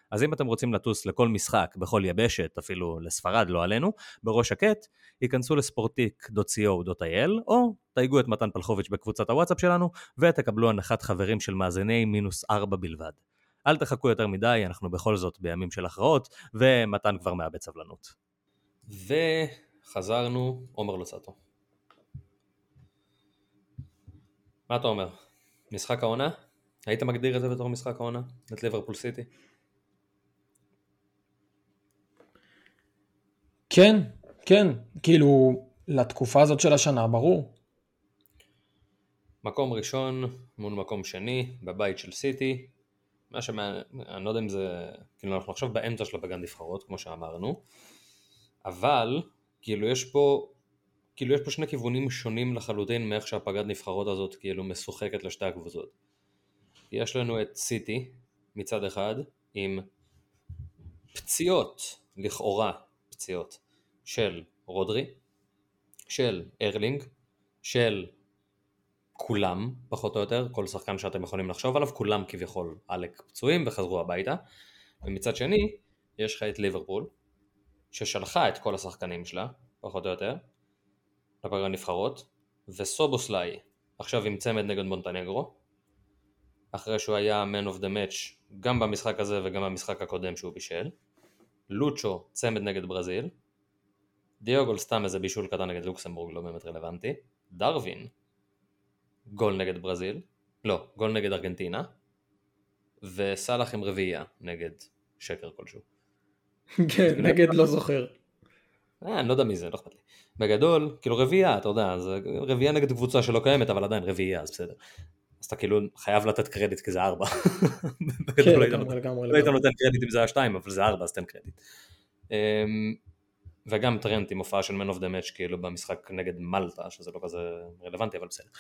Speaker 3: אז אם אתם רוצים לטוס לכל משחק, בכל יבשת, אפילו לספרד, לא עלינו, בראש שקט, ייכנסו לספורטיק.co.il, או תייגו את מתן פלחוביץ' בקבוצת הוואטסאפ שלנו, ותקבלו הנחת חברים של מאזיני -4 בלבד. אל תחכו יותר מדי, אנחנו בכל זאת בימים של הכרעות, ומתן כבר מאבד סבלנות.
Speaker 1: וחזרנו, עומר לוצאטו. מה אתה אומר? משחק העונה? היית מגדיר את זה בתור משחק העונה? את ליברפול סיטי?
Speaker 2: כן, כן, כאילו לתקופה הזאת של השנה, ברור.
Speaker 1: מקום ראשון מול מקום שני, בבית של סיטי, אני לא יודע אם זה, כאילו אנחנו עכשיו באמצע של הפגרת נבחרות, כמו שאמרנו, אבל כאילו יש פה שני כיוונים שונים לחלוטין מאיך שהפגרת נבחרות הזאת כאילו משוחקת לשתי הקבוצות. יש לנו את סיטי מצד אחד עם פציעות, לכאורה פציעות, של רודרי, של ארלינג, של כולם, פחות או יותר, כל שחקן שאתם יכולים לחשוב עליו, כולם כביכול עלק פצועים וחזרו הביתה. ומצד שני, יש לך את ליברפול, ששלחה את כל השחקנים שלה, פחות או יותר, לפגרת הנבחרות, וסובוסליי, עכשיו עם צמד נגד מונטנגרו, אחרי שהוא היה man of the match, גם במשחק הזה וגם במשחק הקודם שהוא בישל, לוצ'ו צמד נגד ברזיל, דיוגול סתם איזה בישול קטן נגד לוקסמבורג, לא באמת רלוונטי, דרווין, גול נגד ברזיל, לא, גול נגד ארגנטינה, וסלח עם רביעייה נגד שקר כלשהו.
Speaker 2: כן, נגד לא זוכר.
Speaker 1: אני לא יודע מי זה, לא אכפת לי. בגדול, כאילו רביעייה, אתה יודע, זה רביעייה נגד קבוצה שלא קיימת, אבל עדיין רביעייה, אז בסדר. אז אתה כאילו חייב לתת קרדיט כי זה 4.
Speaker 2: כן, לגמרי.
Speaker 1: לא היית נותן קרדיט אם זה היה 2, אבל זה 4, אז תן קרדיט. וגם טרנט עם הופעה של man of the match, כאילו במשחק נגד מלטה, שזה לא כזה רלוונטי, אבל בסדר.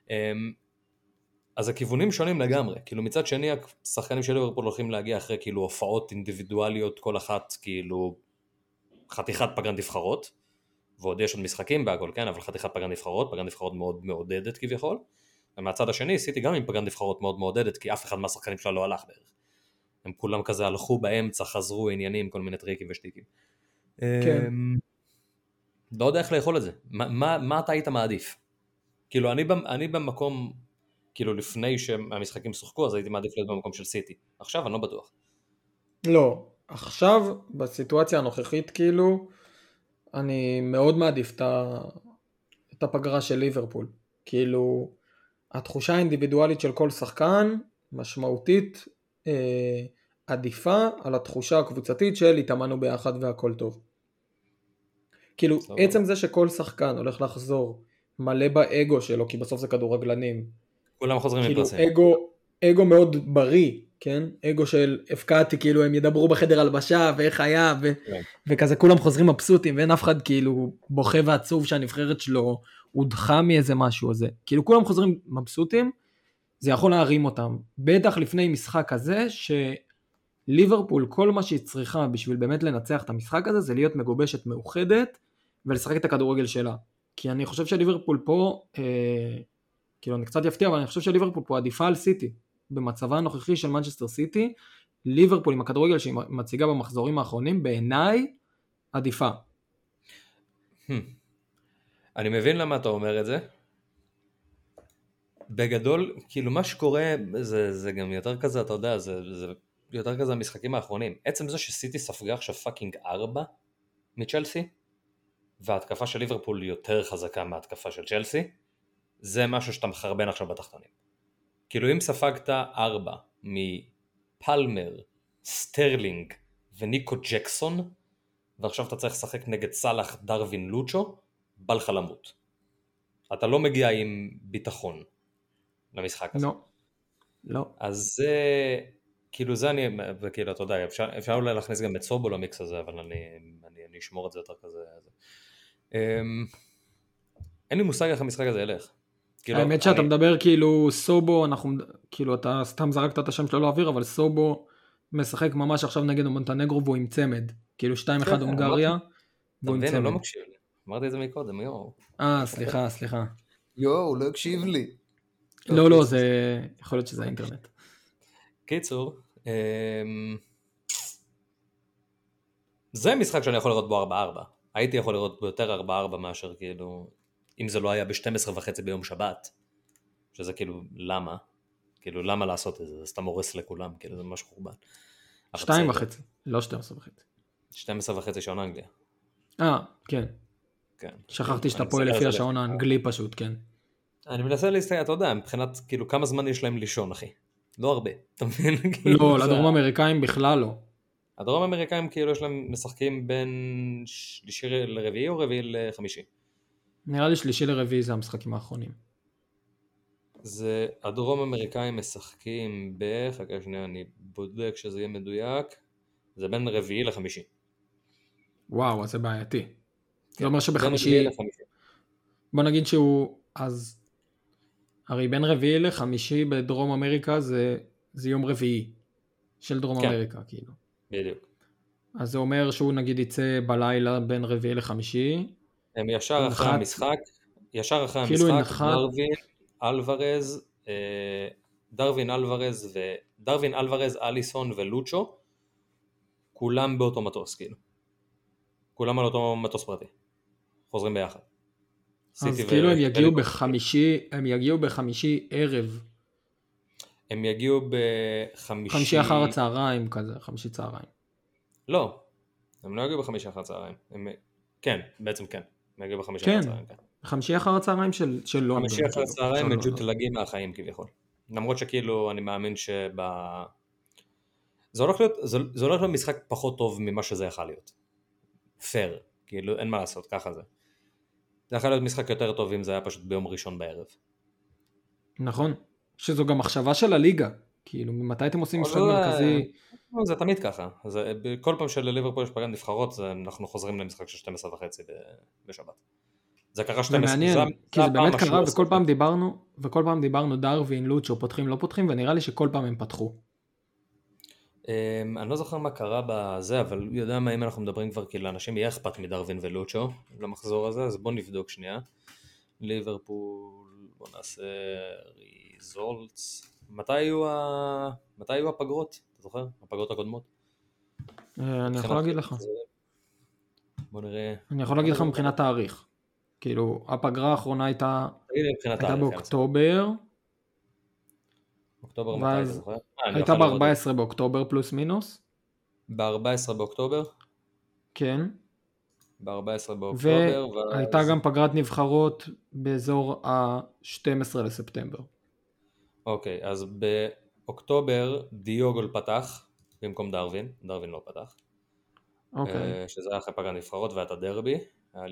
Speaker 1: אז הכיוונים שונים לגמרי, כאילו מצד שני השחקנים של ליברפול הולכים להגיע אחרי כאילו הופעות אינדיבידואליות, כל אחת כאילו חתיכת פגרת נבחרות, ועוד יש עוד משחקים בהכל, כן, אבל חתיכת פגרת נבחרות מאוד מעודדת כביכול, ומהצד השני סיטי גם עם פגרת נבחרות מאוד מעודדת, כי אף אחד מהשחקנים שלה לא הלך בערך, הם כולם כזה הלכו באמצע, חזרו עניינים, כל מיני טריקים ושטיקים.
Speaker 2: כן.
Speaker 1: לא יודע איך לאכול את זה, מה אתה היית מעדיף? כאילו אני במקום, כאילו לפני שהמשחקים שוחקו, אז הייתי מעדיף להיות במקום של סיטי, עכשיו אני לא בטוח.
Speaker 2: לא, עכשיו בסיטואציה הנוכחית כאילו, אני מאוד מעדיף את הפגרה של ליברפול, כאילו התחושה האינדיבידואלית של כל שחקן משמעותית עדיפה על התחושה הקבוצתית של התאמנו ביחד והכל טוב. כאילו עצם זה שכל שחקן הולך לחזור מלא באגו שלו, כי בסוף זה כדורגלנים,
Speaker 1: כולם חוזרים
Speaker 2: כאילו
Speaker 1: להתרסם.
Speaker 2: אגו מאוד בריא, כן? אגו של הפקעתי, כאילו הם ידברו בחדר הלבשה ואיך היה וכזה כולם חוזרים מבסוטים, ואין אף אחד כאילו בוכה ועצוב שהנבחרת שלו הודחה מאיזה משהו הזה. כאילו כולם חוזרים מבסוטים, זה יכול להרים אותם. בטח לפני משחק הזה, שליברפול כל מה שהיא צריכה בשביל באמת לנצח את המשחק הזה, זה להיות מגובשת מאוחדת, ולשחק את הכדורגל שלה. כי אני חושב שליברפול פה, כאילו אני קצת יפתיע, אבל אני חושב שליברפול פה עדיפה על סיטי. במצבה הנוכחי של מנצ'סטר סיטי, ליברפול עם הכדורגל שהיא מציגה במחזורים האחרונים, בעיניי עדיפה.
Speaker 1: אני מבין למה אתה אומר את זה. בגדול, כאילו מה שקורה, זה גם יותר כזה, אתה יודע, זה יותר כזה המשחקים האחרונים. עצם זה שסיטי ספגה עכשיו פאקינג 4 מצ'לסי, וההתקפה של ליברפול יותר חזקה מההתקפה של צ'לסי, זה משהו שאתה מחרבן עכשיו בתחתונים. כאילו אם ספגת 4 מפלמר, סטרלינג וניקו ג'קסון, ועכשיו אתה צריך לשחק נגד סלח, דרווין, לוצ'ו, בא לך למות. אתה לא מגיע עם ביטחון למשחק הזה.
Speaker 2: לא.
Speaker 1: אז זה, כאילו זה אני, וכאילו אתה יודע, אפשר אולי להכניס גם את סובו למיקס הזה, אבל אני אשמור את זה יותר כזה. אין לי מושג איך המשחק הזה ילך.
Speaker 2: האמת שאתה מדבר כאילו סובו, כאילו אתה סתם זרקת את השם שלו לאוויר, אבל סובו משחק ממש עכשיו נגד מונטנגרו והוא עם צמד, כאילו 2-1 הונגריה,
Speaker 1: והוא עם צמד. לא מקשיב לי, אמרתי את זה מקודם, יואו.
Speaker 2: סליחה.
Speaker 1: יואו, לא הקשיב לי.
Speaker 2: לא, זה יכול להיות שזה האינטרנט.
Speaker 1: קיצור, זה משחק שאני יכול לראות בו 4-4. הייתי יכול לראות בו יותר 4-4 מאשר כאילו, אם זה לא היה ב-12:30 ביום שבת, שזה כאילו, למה? כאילו, למה לעשות את זה? זה סתם הורס לכולם, כאילו, זה ממש חורבן.
Speaker 2: 2:30, לא 12:30.
Speaker 1: 12:30 שעון אנגליה.
Speaker 2: כן.
Speaker 1: כן.
Speaker 2: שכחתי שאתה פועל לפי השעון האנגלי פשוט, כן.
Speaker 1: אני מנסה להסתכל, אתה יודע, מבחינת, כאילו, כמה זמן יש להם לישון, אחי? לא הרבה, אתה מבין?
Speaker 2: לא, לדרום אמריקאים בכלל לא.
Speaker 1: הדרום אמריקאים כאילו יש להם משחקים בין שלישי לרביעי או רביעי לחמישי.
Speaker 2: נראה לי שלישי לרביעי זה המשחקים האחרונים.
Speaker 1: זה הדרום אמריקאים משחקים חכה שנייה, אני בודק שזה יהיה מדויק, זה בין רביעי לחמישי.
Speaker 2: וואו, אז זה בעייתי.
Speaker 1: כן.
Speaker 2: זה אומר שבחמישי, בוא נגיד שהוא, אז הרי בין רביעי לחמישי בדרום אמריקה זה יום רביעי של דרום
Speaker 1: כן.
Speaker 2: אמריקה, כאילו.
Speaker 1: בדיוק.
Speaker 2: אז זה אומר שהוא נגיד יצא בלילה בין רביעי לחמישי.
Speaker 1: הם ישר אחרי המשחק,
Speaker 2: כאילו
Speaker 1: דרווין אלוורז, אליסון ולוצ'ו, כולם באותו מטוס, כאילו. כולם על אותו מטוס פרטי. חוזרים ביחד.
Speaker 2: אז כאילו הם יגיעו בחמישי ערב.
Speaker 1: הם יגיעו
Speaker 2: חמישי אחר הצהריים כזה, חמישי צהריים.
Speaker 1: לא, הם לא יגיעו בחמישי אחר הצהריים. כן, בעצם כן. הם יגיעו בחמישי אחר הצהריים, כן.
Speaker 2: חמישי אחר הצהריים של לונדון.
Speaker 1: חמישי אחר הצהריים מג'וטלגים מהחיים כביכול. למרות שכאילו אני מאמין זה הולך להיות משחק פחות טוב ממה שזה יכול להיות. פייר, כאילו אין מה לעשות, ככה זה. זה יכול להיות משחק יותר טוב אם זה היה פשוט ביום ראשון בערב.
Speaker 2: נכון, שזו גם מחשבה של הליגה, כאילו ממתי אתם עושים משחק מרכזי?
Speaker 1: זה תמיד ככה, כל פעם שלליברפול יש פגרת נבחרות, אנחנו חוזרים למשחק של 12:30 בשבת. זה קרה 12,
Speaker 2: מעניין, כי זה באמת קרה, וכל פעם דיברנו דרווין, לוצ'ו, פותחים, לא פותחים, ונראה לי שכל פעם הם פתחו.
Speaker 1: אני לא זוכר מה קרה בזה, אבל יודע מה, אם אנחנו מדברים כבר, כאילו לאנשים יהיה אכפת מדרווין ולוצ'ו למחזור הזה, אז בוא נבדוק שנייה. ליברפול, בוא נעשה ריזולטס. מתי היו הפגרות? אתה זוכר? הפגרות הקודמות?
Speaker 2: אני יכול להגיד לך.
Speaker 1: בוא נראה.
Speaker 2: אני יכול להגיד לך מבחינת תאריך. כאילו, הפגרה האחרונה הייתה באוקטובר.
Speaker 1: אוקטובר מתי, אתה זוכר?
Speaker 2: הייתה ב-14 באוקטובר פלוס מינוס.
Speaker 1: ב-14 באוקטובר?
Speaker 2: כן.
Speaker 1: ב-14 באוקטובר.
Speaker 2: והייתה גם פגרת נבחרות באזור ה-12 לספטמבר.
Speaker 1: אוקיי, אז באוקטובר דיוגול פתח במקום דרווין לא פתח.
Speaker 2: אוקיי.
Speaker 1: שזה היה אחרי פגרת נבחרות והיה את הדרבי, היה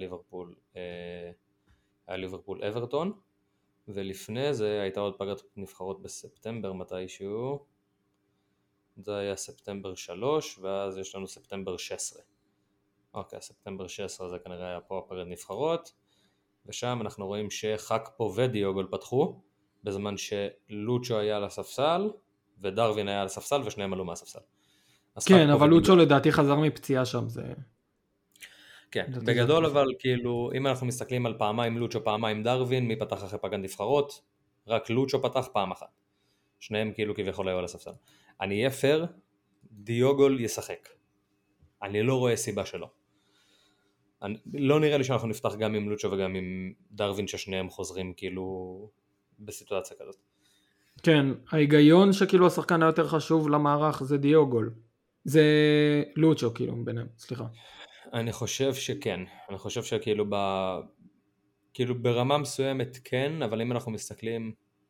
Speaker 1: ליברפול אברטון. ולפני זה הייתה עוד פגרת נבחרות בספטמבר מתישהו, זה היה ספטמבר 3, ואז יש לנו ספטמבר 16. אוקיי, ספטמבר 16 זה כנראה היה פה פגרת נבחרות, ושם אנחנו רואים שחקפו ודיוגול פתחו, בזמן שלוצ'ו היה על הספסל, ודרווין היה על הספסל, ושניהם עלו מהספסל.
Speaker 2: כן, אבל לוצ'ו לדעתי חזר מפציעה שם, זה...
Speaker 1: כן, בגדול אבל כאילו אם אנחנו מסתכלים על פעמיים לוצ'ו פעמיים דרווין, מי פתח אחרי פגרת נבחרות? רק לוצ'ו פתח פעם אחת, שניהם כאילו כביכול היו על הספסל. אני אהיה פייר, דיוגול ישחק, אני לא רואה סיבה שלא. לא נראה לי שאנחנו נפתח גם עם לוצ'ו וגם עם דרווין ששניהם חוזרים כאילו בסיטואציה כזאת.
Speaker 2: כן, ההיגיון שכאילו השחקן היותר חשוב למערך זה דיוגול, זה לוצ'ו כאילו ביניהם, סליחה.
Speaker 1: אני חושב שכן, אני חושב שכאילו כאילו ברמה מסוימת כן, אבל אם אנחנו מסתכלים,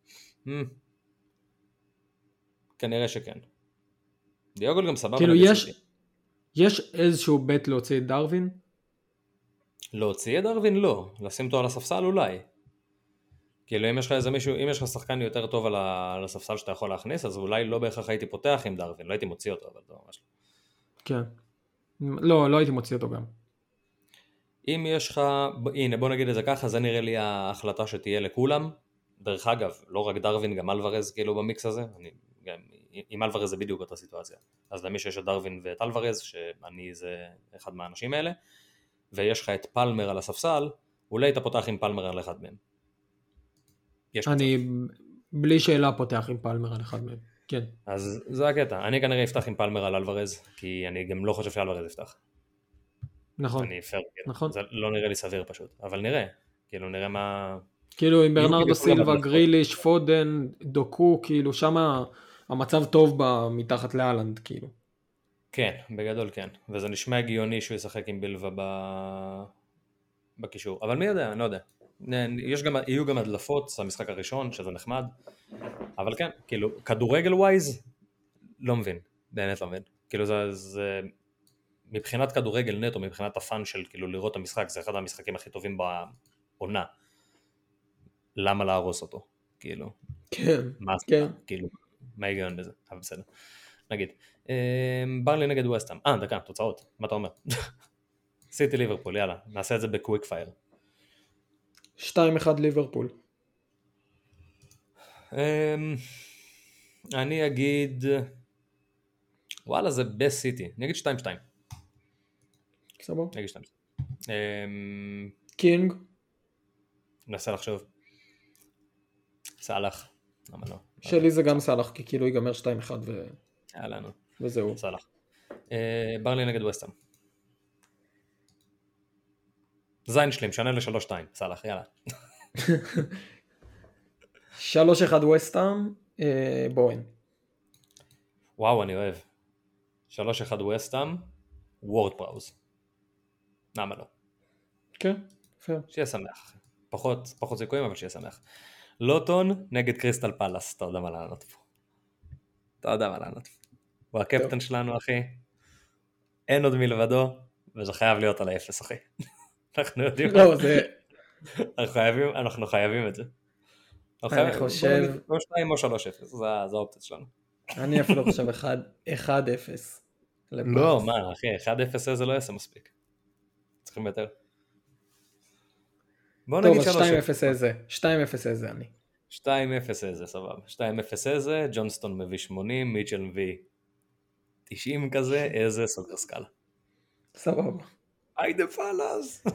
Speaker 1: כנראה שכן. דיוגול גם סבבה.
Speaker 2: כאילו יש איזשהו בית להוציא את דרווין?
Speaker 1: להוציא את דרווין לא, לשים אותו על הספסל אולי. כאילו אם יש לך איזה מישהו, אם יש לך שחקן יותר טוב על הספסל שאתה יכול להכניס, אז אולי לא בהכרח הייתי פותח עם דרווין, לא הייתי מוציא אותו, אבל לא ממש לא.
Speaker 2: כן. לא הייתי מוציא אותו גם.
Speaker 1: אם יש לך, הנה בוא נגיד את זה ככה, זה נראה לי ההחלטה שתהיה לכולם. דרך אגב, לא רק דרווין, גם אלוורז כאילו במיקס הזה. עם אלוורז זה בדיוק אותה סיטואציה. אז למי שיש את דרווין ואת אלוורז, שאני זה אחד מהאנשים האלה, ויש לך את פלמר על הספסל, אולי אתה פותח עם פלמר על אחד מהם.
Speaker 2: אני בלי שאלה פותח עם פלמר על אחד מהם. כן.
Speaker 1: אז זה הקטע, אני כנראה אפתח עם פלמר על אלוורז, כי אני גם לא חושב שאלוורז יפתח.
Speaker 2: נכון,
Speaker 1: אני פייר,
Speaker 2: נכון.
Speaker 1: זה לא נראה לי סביר פשוט, אבל נראה, כאילו נראה מה...
Speaker 2: כאילו עם
Speaker 1: יהיו
Speaker 2: ברנרדו
Speaker 1: כאילו כולם
Speaker 2: סילבה,
Speaker 1: הדלפות.
Speaker 2: גריליש, פודן, דוקו, כאילו שמה המצב טוב מתחת לאלנד, כאילו.
Speaker 1: כן, בגדול כן, וזה נשמע הגיוני שהוא ישחק עם בילבה בקישור, אבל מי יודע, אני לא יודע. יהיו גם הדלפות, זה המשחק הראשון, שזה נחמד, אבל כן, כאילו, כדורגל ווייז, לא מבין, באמת לא מבין. כאילו זה מבחינת כדורגל נטו, מבחינת הפאן של כאילו לראות את המשחק, זה אחד המשחקים הכי טובים בעונה. למה להרוס אותו? כאילו,
Speaker 2: כן,
Speaker 1: מה
Speaker 2: כן.
Speaker 1: הסיבה? כאילו, מה ההיגיון בזה? אבל בסדר. נגיד, ברנלי נגד ווסטהאם. דקה, תוצאות, מה אתה אומר? סיטי ליברפול, יאללה, נעשה את זה בקוויק פייר.
Speaker 2: 2-1 ליברפול.
Speaker 1: אני אגיד, וואלה, זה בסיטי, אני אגיד 2-2.
Speaker 2: סבבה.
Speaker 1: אני אגיד 2-2.
Speaker 2: קינג.
Speaker 1: ננסה לחשוב. סלח, למה לא?
Speaker 2: שלי זה גם סלח, כי כאילו ייגמר 2-1
Speaker 1: יאללה, נו.
Speaker 2: וזהו.
Speaker 1: סלח. ברנלי נגד ווסטהאם. זין שלי, משנה ל-3-2, סלח, יאללה.
Speaker 2: 3-1 ווסטהאם, בוהן.
Speaker 1: וואו, אני אוהב. 3-1 ווסטהאם, וורד פראוז. למה לא?
Speaker 2: כן, פייר.
Speaker 1: שיהיה שמח. פחות סיכויים, אבל שיהיה שמח. לוטון נגד קריסטל פלאס, אתה יודע מה לענות פה. אתה יודע מה לענות פה. הוא הקפטן שלנו, אחי. אין עוד מלבדו, וזה חייב להיות על האפס, אחי. אנחנו יודעים.
Speaker 2: לא, זה...
Speaker 1: אנחנו חייבים את זה.
Speaker 2: אני חושב...
Speaker 1: או 2 או 3-0, זה האופציה שלנו.
Speaker 2: אני אפילו חושב 1-0.
Speaker 1: לא, מה, אחי, 1-0 זה לא יעשה מספיק. צריכים יותר. בואו נגיד 3-0.
Speaker 2: טוב, אז 2-0 איזה אני.
Speaker 1: 2-0 איזה, סבבה. 2-0 איזה, ג'ונסטון מביא 80, מיטשל מביא 90 כזה, איזה סוגר סקאלה.
Speaker 2: סבבה.
Speaker 1: היידה פלאס.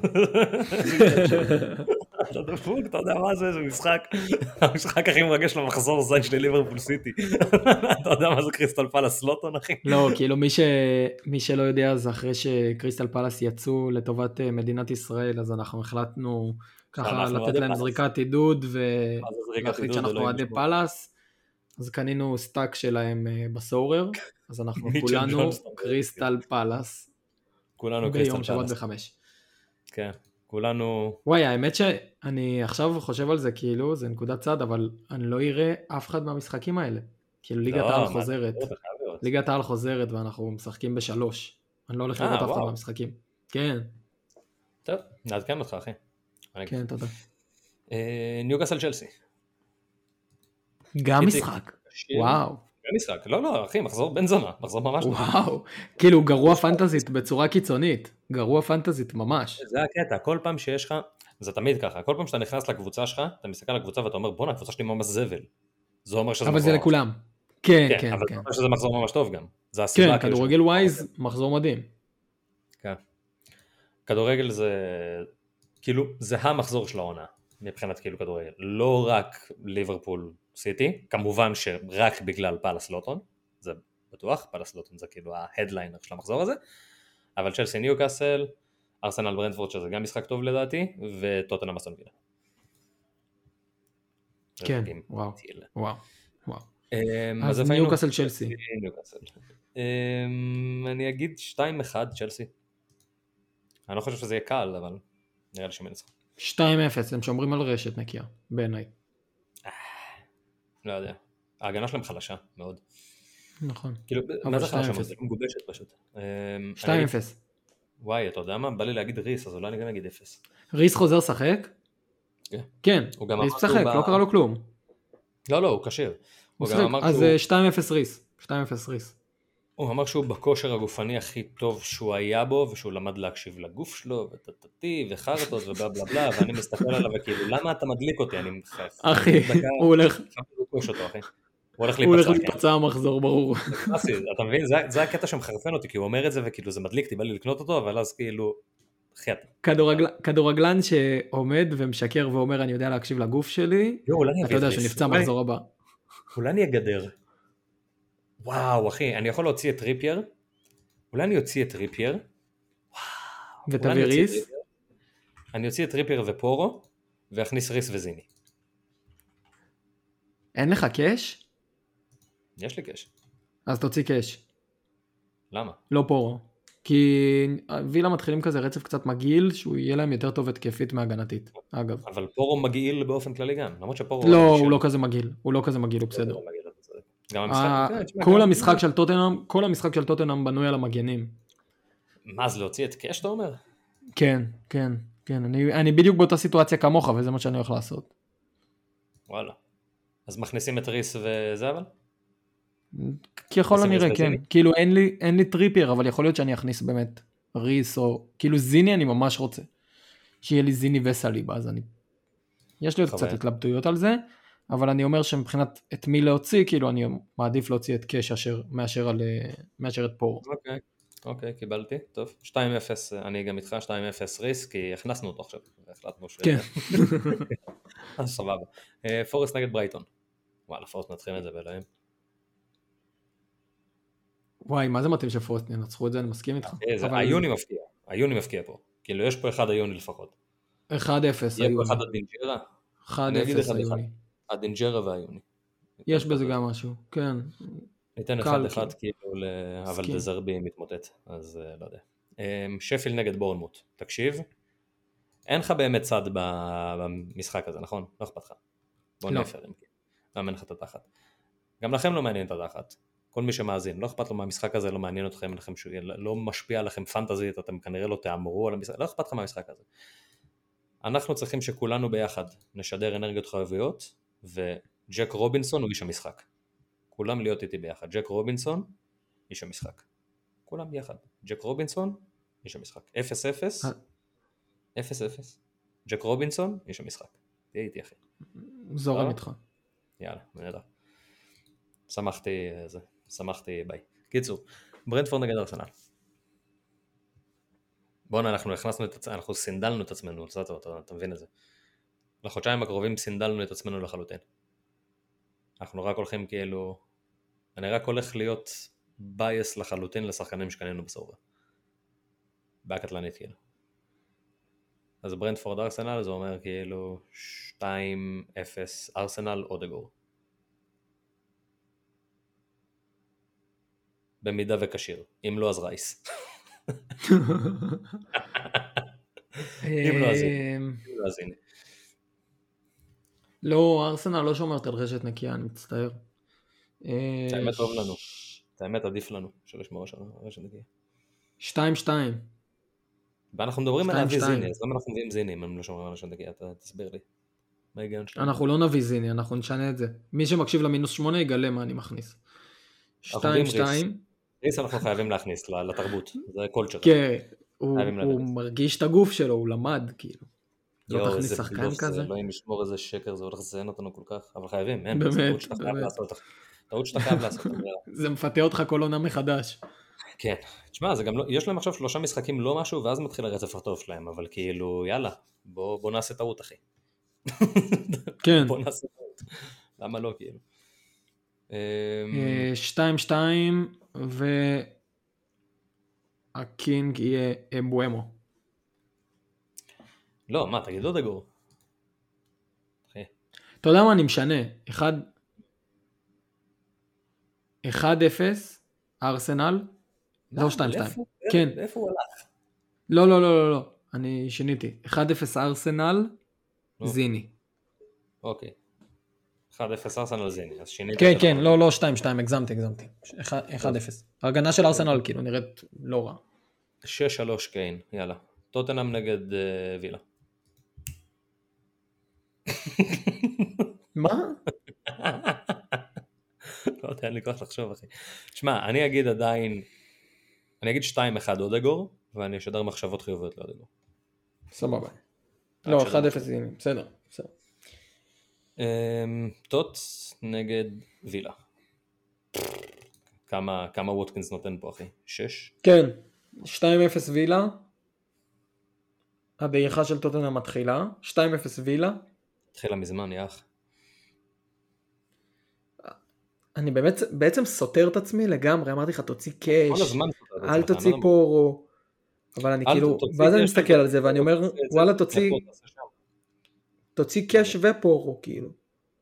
Speaker 1: אתה דפוק, אתה יודע מה זה, זה משחק, המשחק הכי מרגש למחזור זין של ליברפול סיטי. אתה יודע מה זה קריסטל פלאס לוטון, אחי?
Speaker 2: לא, כאילו מי שלא יודע, אז אחרי שקריסטל פלאס יצאו לטובת מדינת ישראל, אז אנחנו החלטנו ככה לתת להם זריקת עידוד, ולהחליט שאנחנו אוהדי פלאס, אז קנינו סטאק שלהם בסורר, אז אנחנו כולנו קריסטל פלאס.
Speaker 1: כולנו קריסטל פלאס.
Speaker 2: ביום שבת ב5.
Speaker 1: כן, כולנו...
Speaker 2: וואי, האמת שאני עכשיו חושב על זה כאילו, זה נקודת צד, אבל אני לא אראה אף אחד מהמשחקים האלה. כאילו ליגת העל חוזרת. ליגת העל חוזרת ואנחנו משחקים ב3. אני לא הולך לראות אף אחד מהמשחקים. כן.
Speaker 1: טוב, נעדכן אותך, אחי.
Speaker 2: כן, תודה.
Speaker 1: ניוקאסל צ'לסי.
Speaker 2: גם משחק. וואו.
Speaker 1: גם משחק. לא, אחי, מחזור בן זונה. מחזור ממש טוב.
Speaker 2: וואו. כאילו גרוע פנטזית בצורה קיצונית. גרוע פנטזית ממש.
Speaker 1: זה הקטע. כל פעם שיש לך, זה תמיד ככה. כל פעם שאתה נכנס לקבוצה שלך, אתה מסתכל על הקבוצה ואתה אומר, בוא'נה, הקבוצה שלי ממש זבל. זה אומר שזה
Speaker 2: אבל זה לכולם. כן, כן,
Speaker 1: אבל
Speaker 2: כן.
Speaker 1: זה אומר שזה מחזור ממש טוב גם. זה הסיבה.
Speaker 2: כן, כדורגל ווייז, מחזור מדהים.
Speaker 1: כן. כדורגל זה, כאילו, זה המחזור של העונה, מבחינת כאילו כדורגל. לא רק ליברפול סיטי, כמובן שרק בגלל פלאס לוטון, זה בטוח, פלאס לוטון זה כאילו ההדליינר של המחזור הזה, אבל צ'לסי ניוקאסל, ארסנל ברנטפורד שזה גם משחק טוב לדעתי, וטוטנהאם אסטון וילה.
Speaker 2: כן, וואו, וואו.
Speaker 1: אז
Speaker 2: ניוקאסל צ'לסי.
Speaker 1: אני אגיד 2-1 צ'לסי. אני לא חושב שזה יהיה קל, אבל נראה לי שמנצח.
Speaker 2: 2-0, הם שומרים על רשת נקייה, בעיניי.
Speaker 1: לא יודע. ההגנה שלהם חלשה, מאוד.
Speaker 2: נכון.
Speaker 1: כאילו, מה זה חלשה מאוד? זה מגובשת פשוט.
Speaker 2: 2-0.
Speaker 1: וואי, אתה יודע מה? בא לי להגיד ריס, אז אולי אני גם אגיד 0.
Speaker 2: ריס חוזר שחק? כן, ריס שחק, לא קרה לו כלום.
Speaker 1: לא, הוא קשיר.
Speaker 2: אז 2-0 ריס. 2-0 ריס.
Speaker 1: הוא אמר שהוא בכושר הגופני הכי טוב שהוא היה בו, ושהוא למד להקשיב לגוף שלו, וטטטי, וחרטות, ובלה בלה בלה, ואני מסתכל עליו, וכאילו, למה אתה מדליק אותי? אני מחייף.
Speaker 2: אחי, הוא הולך...
Speaker 1: הוא
Speaker 2: הולך להיפצע המחזור, ברור.
Speaker 1: אתה מבין? זה הקטע שמחרפן אותי, כי הוא אומר את זה, וכאילו, זה מדליק, בא לי לקנות אותו, אבל אז כאילו, חייאת.
Speaker 2: כדורגלן שעומד ומשקר ואומר, אני יודע להקשיב לגוף שלי, אתה יודע שנפצע מחזור הבא.
Speaker 1: אולי אני אגדר. וואו, אחי, אני יכול להוציא את טריפייר? אולי אני אוציא את טריפייר?
Speaker 2: ותביא ריס?
Speaker 1: אני אוציא את טריפייר ופורו, ואכניס ריס וזיני.
Speaker 2: אין לך קש?
Speaker 1: יש לי קש.
Speaker 2: אז תוציא קש.
Speaker 1: למה?
Speaker 2: לא פורו. כי וילה מתחילים כזה רצף קצת מגעיל, שהוא יהיה להם יותר טוב התקפית מהגנתית, אגב.
Speaker 1: אבל פורו מגעיל באופן כללי גם, למרות שפורו...
Speaker 2: לא, הוא לא כזה מגעיל, הוא לא כזה מגעיל, הוא בסדר.
Speaker 1: גם המשחק...
Speaker 2: כל המשחק של טוטנהאם בנוי על המגנים.
Speaker 1: מה, אז להוציא את קש, אתה אומר?
Speaker 2: כן, כן, כן. אני בדיוק באותה סיטואציה כמוך, וזה מה שאני הולך לעשות.
Speaker 1: וואלה. אז מכניסים את ריס וזה אבל?
Speaker 2: ככל הנראה, כן. כאילו אין לי טריפייר, אבל יכול להיות שאני אכניס באמת ריס, או כאילו זיני אני ממש רוצה. שיהיה לי זיני וסליבה, אז יש לי עוד קצת התלבטויות על זה, אבל אני אומר שמבחינת את מי להוציא, כאילו אני מעדיף להוציא את קש מאשר את פורו.
Speaker 1: אוקיי, קיבלתי, טוב. 2-0, אני גם איתך, 2-0 ריס, כי הכנסנו אותו עכשיו, והחלטנו ש...
Speaker 2: כן.
Speaker 1: אז סבבה. פורסט נגד ברייטון. וואלה, פורסט נתחיל את זה באלוהים.
Speaker 2: וואי, מה זה מתאים שפורסט ינצחו את זה, אני מסכים איתך.
Speaker 1: היוני מפקיע פה. כאילו, יש פה אחד היוני לפחות.
Speaker 2: 1-0
Speaker 1: יהיה פה אחד הדינג'רה?
Speaker 2: 1-0 היוני.
Speaker 1: הדינג'רה והיוני.
Speaker 2: יש בזה גם משהו, כן.
Speaker 1: ניתן 1-1 כאילו, אבל דזרבי מתמוטט, אז לא יודע. שפיל נגד בורנמוט, תקשיב. אין לך באמת צד במשחק הזה, נכון? לא אכפת לך. בוא נפר, מאמן לך את התחת. גם לכם לא מעניין את התחת. כל מי שמאזין, לא אכפת לו מהמשחק הזה, לא מעניין אתכם, לא משפיע עליכם פנטזית, אתם כנראה לא תאמרו על המשחק, לא אכפת לך מהמשחק הזה. אנחנו צריכים שכולנו ביחד נשדר אנרגיות חיוביות, וג'ק רובינסון הוא איש המשחק. כולם להיות איתי ביחד. ג'ק רובינסון, איש המשחק. כולם ביחד. ג'ק רובינסון, איש המשחק. 0-0. ג'ק רובינסון, איש המשחק. תהיה איתי אחי.
Speaker 2: זורם איתך.
Speaker 1: יאללה, נהדר. שמחתי ביי. קיצור, ברנטפורד נגד ארסנל. בוא'נה, אנחנו סינדלנו את עצמנו, אתה מבין את זה. לחודשיים הקרובים סינדלנו את עצמנו לחלוטין. אנחנו רק הולכים כאילו, אני רק הולך להיות בייס לחלוטין לשחקנים שקנינו בסורבה. בהקטלנית כאילו. אז ברנטפורד ארסנל זה אומר כאילו 2-0 ארסנל אודגור. במידה וקשיר, אם לא אז רייס. אם לא אז הנה.
Speaker 2: לא, ארסנל לא שומרת על רשת נקייה, אני מצטער.
Speaker 1: האמת טוב לנו, האמת עדיף לנו שלא לשמור על רשת נקייה.
Speaker 2: 2-2.
Speaker 1: ואנחנו מדברים על להביא זיני, אז למה אנחנו מביאים זיני אם הם לא שומרים על רשת נקייה? אתה תסביר לי. מה ההיגיון שלנו?
Speaker 2: אנחנו לא נביא זיני, אנחנו נשנה את זה. מי שמקשיב ל-8 יגלה מה אני מכניס. 2-2.
Speaker 1: ריס אנחנו חייבים להכניס לתרבות, זה קולצ'ר.
Speaker 2: כן, הוא מרגיש את הגוף שלו, הוא למד כאילו. לא תכניס שחקן כזה.
Speaker 1: לא אם לשמור איזה שקר, זה הולך לזיין אותנו כל כך, אבל חייבים, אין, זה טעות שאתה חייב לעשות. טעות שאתה חייב לעשות.
Speaker 2: זה מפתה אותך כל עונה מחדש.
Speaker 1: כן, תשמע, זה גם לא, יש להם עכשיו 3 משחקים לא משהו, ואז מתחיל הרצף הטוב שלהם, אבל כאילו, יאללה, בוא נעשה טעות, אחי.
Speaker 2: כן.
Speaker 1: בוא נעשה טעות. למה לא, כאילו?
Speaker 2: 2-2, והקינג יהיה אמבואמו.
Speaker 1: לא, מה, תגיד עוד אגור.
Speaker 2: אתה יודע מה, אני משנה. 1-0, ארסנל, לא 2-2. כן.
Speaker 1: איפה הוא הלך?
Speaker 2: לא, אני שיניתי. 1-0 ארסנל, זיני.
Speaker 1: אוקיי. 1-0 ארסנל זיני, אז שיניתי.
Speaker 2: כן, לא 2-2, הגזמתי. 1-0. ההגנה של ארסנל כאילו נראית לא רע.
Speaker 1: 6-3 קיין, יאללה. טוטנהאם נגד וילה.
Speaker 2: מה?
Speaker 1: לא יודע, אין לי כוח לחשוב, אחי. תשמע, אני אגיד 2-1 אודגור, ואני אשדר מחשבות חיוביות לאודגור.
Speaker 2: סבבה. לא, 1-0 זיני, בסדר.
Speaker 1: טוט נגד וילה. כמה ווטקינס נותן פה, אחי? 6?
Speaker 2: כן, 2-0 וילה. הדעיכה של טוטנהאם מתחילה. 2-0 וילה.
Speaker 1: התחילה מזמן, יח.
Speaker 2: אני בעצם סותר את עצמי לגמרי, אמרתי לך, תוציא קש, אל תוציא פורו. אבל אני כאילו, ואז אני מסתכל על זה ואני אומר, וואלה תוציא קאש ופורו כאילו.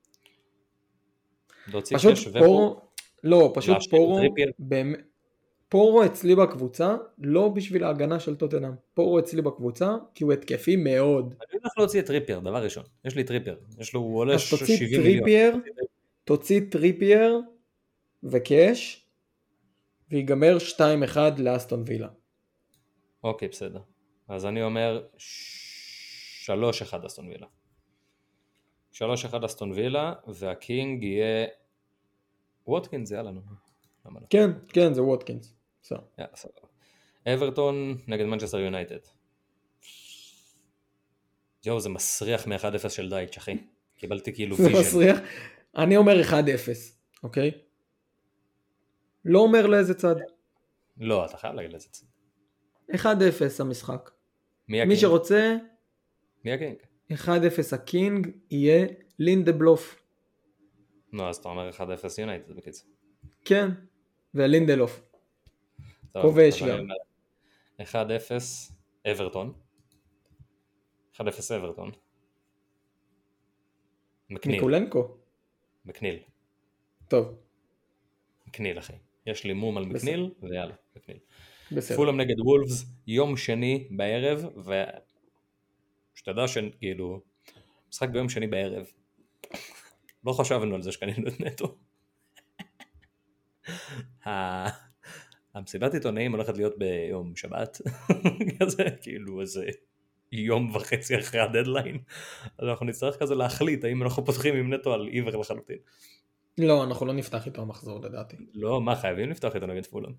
Speaker 2: פשוט פורו, לא, פשוט פורו, פורו אצלי בקבוצה, לא בשביל ההגנה של טוטנהאם, פורו אצלי בקבוצה, כי הוא התקפי מאוד.
Speaker 3: אני הולך להוציא את טריפייר, דבר ראשון, יש לי טריפייר, הוא עולה 70 מיליון.
Speaker 2: תוציא טריפייר וקאש, ויגמר 2-1 לאסטון וילה.
Speaker 3: אוקיי, בסדר. אז אני אומר 3-1 אסטון וילה. 3-1 אסטון וילה, והקינג יהיה ווטקינס, יאללה נו.
Speaker 2: כן, כן, זה ווטקינס.
Speaker 3: אברטון נגד מנצ'סטר יונייטד. יואו, זה מסריח מ-1-0 של דייץ', אחי. קיבלתי כאילו ויז'ן.
Speaker 2: זה מסריח. אני אומר 1-0, אוקיי? לא אומר לאיזה צד.
Speaker 3: לא, אתה חייב להגיד לאיזה צד.
Speaker 2: 1-0 המשחק.
Speaker 3: מי
Speaker 2: שרוצה...
Speaker 3: מי הקינג?
Speaker 2: 1-0 הקינג יהיה לינדבלוף.
Speaker 3: נו, אז אתה אומר 1-0 יונייטד בקיצור.
Speaker 2: כן, ולינדלוף. כובש גם.
Speaker 3: 1-0 אברטון. 1-0 אברטון.
Speaker 2: מקולנקו.
Speaker 3: מקניל.
Speaker 2: טוב.
Speaker 3: מקניל, אחי. יש לי מום על מקניל, ויאללה, מקניל.
Speaker 2: בסדר.
Speaker 3: פולאם נגד וולפס, יום שני בערב, ושתדע שכאילו, משחק ביום שני בערב. לא חשבנו על זה שקנינו את נטו. המסיבת עיתונאים הולכת להיות ביום שבת, כזה, כאילו איזה יום וחצי אחרי הדדליין, אז אנחנו נצטרך כזה להחליט האם אנחנו פותחים עם נטו על עיוור לחלוטין.
Speaker 2: לא, אנחנו לא נפתח איתו המחזור לדעתי.
Speaker 3: לא, מה, חייבים לפתוח איתו נגד פולאם.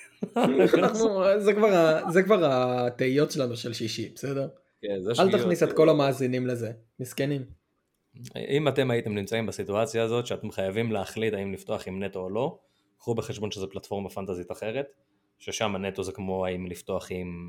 Speaker 2: זה כבר התהיות שלנו של שישי, בסדר? אל תכניס את כל המאזינים לזה, מסכנים.
Speaker 3: אם אתם הייתם נמצאים בסיטואציה הזאת, שאתם חייבים להחליט האם לפתוח עם נטו או לא, קחו בחשבון שזו פלטפורמה פנטזית אחרת, ששם הנטו זה כמו האם לפתוח עם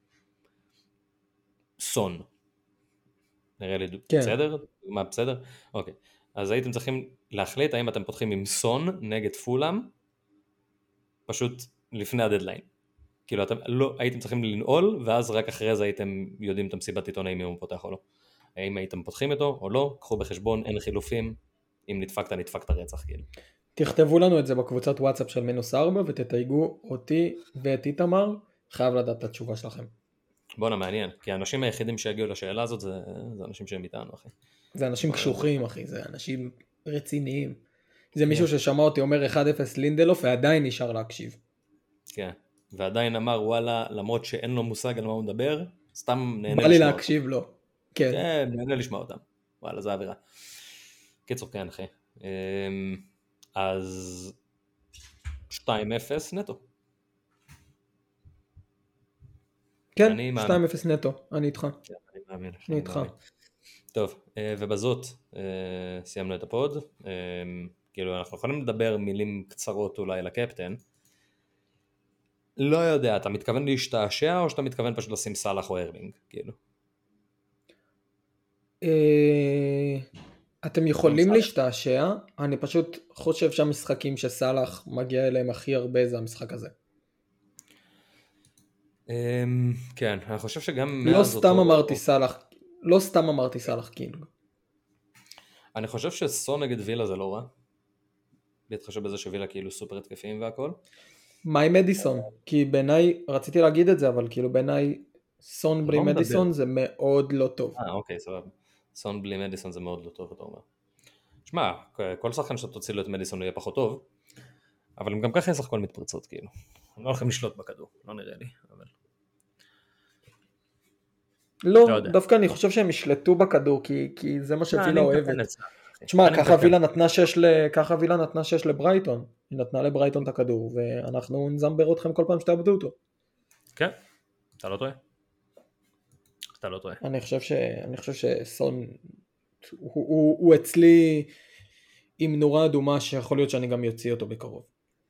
Speaker 3: סון. נראה לי בסדר? מה בסדר? אוקיי. אז הייתם צריכים להחליט האם אתם פותחים עם סון נגד פולאם, פשוט לפני הדדליין. כאילו אתם לא הייתם צריכים לנעול, ואז רק אחרי זה הייתם יודעים את המסיבת עיתונאים אם הוא פותח או לא. האם הייתם פותחים איתו או לא, קחו בחשבון, אין חילופים, אם נדפקת רצח כאילו.
Speaker 2: תכתבו לנו את זה בקבוצת וואטסאפ של -4 ותתייגו אותי ואת איתמר, חייב לדעת את התשובה שלכם.
Speaker 3: בואנה, מעניין, כי האנשים היחידים שהגיעו לשאלה הזאת זה אנשים שהם איתנו, אחי.
Speaker 2: זה אנשים קשוחים, אחי, זה אנשים רציניים. זה מישהו ששמע אותי אומר 1-0 לינדלוף ועדיין נשאר להקשיב.
Speaker 3: כן, ועדיין אמר וואלה, למרות שאין לו מושג על מה הוא מדבר, סתם נהנה לשמוע.
Speaker 2: בא לי להקשיב לו.
Speaker 3: כן, נהנה לשמוע אותם. וואלה, זה אווירה. קיצור, כן, אחי. אז 2-0 נטו.
Speaker 2: כן, 2-0 נטו, אני איתך.
Speaker 3: אני מאמין.
Speaker 2: אני איתך.
Speaker 3: טוב, ובזאת סיימנו את הפוד. כאילו, אנחנו יכולים לדבר מילים קצרות אולי לקפטן. לא יודע, אתה מתכוון להשתעשע או שאתה מתכוון פשוט לשים סלאח או ארלינג, כאילו?
Speaker 2: אתם יכולים להשתעשע, אני פשוט חושב שהמשחקים שסלאח מגיע אליהם הכי הרבה זה המשחק הזה.
Speaker 3: כן, אני חושב שגם
Speaker 2: לא סתם אמרתי סלאח קינג.
Speaker 3: אני חושב שסון נגד וילה זה לא רע. להתחשב בזה שווילה כאילו סופר התקפיים והכל.
Speaker 2: מה עם מדיסון? כי בעיניי, רציתי להגיד את זה, אבל כאילו בעיניי סון בלי מדיסון זה מאוד לא טוב.
Speaker 3: אוקיי, סבבה. סון בלי מדיסון זה מאוד לא טוב, אתה אומר. שמע, כל שחקן שאתה תוציא לו את מדיסון הוא יהיה פחות טוב, אבל הם גם ככה ישחקו על מתפרצות, כאילו. הם לא הולכים לשלוט בכדור, לא נראה לי, אבל...
Speaker 2: לא, דווקא אני חושב שהם ישלטו בכדור, כי זה מה שווילה אוהבת. תשמע, ככה וילה נתנה 6 לברייטון, היא נתנה לברייטון את הכדור, ואנחנו נזמבר אתכם כל פעם שתאבדו אותו.
Speaker 3: כן, אתה לא טועה. אתה לא טועה.
Speaker 2: אני חושב שסון, הוא אצלי עם נורה אדומה, שיכול להיות שאני גם יוציא אותו בקרוב.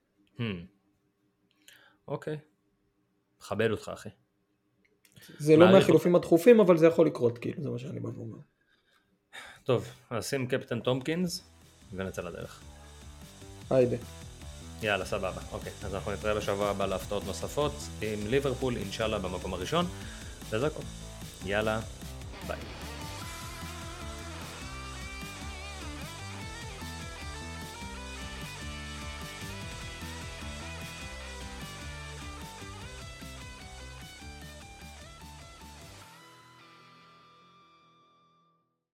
Speaker 3: אוקיי. מכבד אותך, אחי.
Speaker 2: זה לא מהחילופים הדחופים, אבל זה יכול לקרות, כאילו, זה מה שאני בא ואומר.
Speaker 3: טוב, נשים קפטן טומקינס, ונצא לדרך.
Speaker 2: היידה.
Speaker 1: יאללה, סבבה. אוקיי, אז אנחנו נתראה בשבוע הבא להפתעות נוספות עם ליברפול, אינשאללה במקום הראשון. וזה הכל. יאללה, ביי.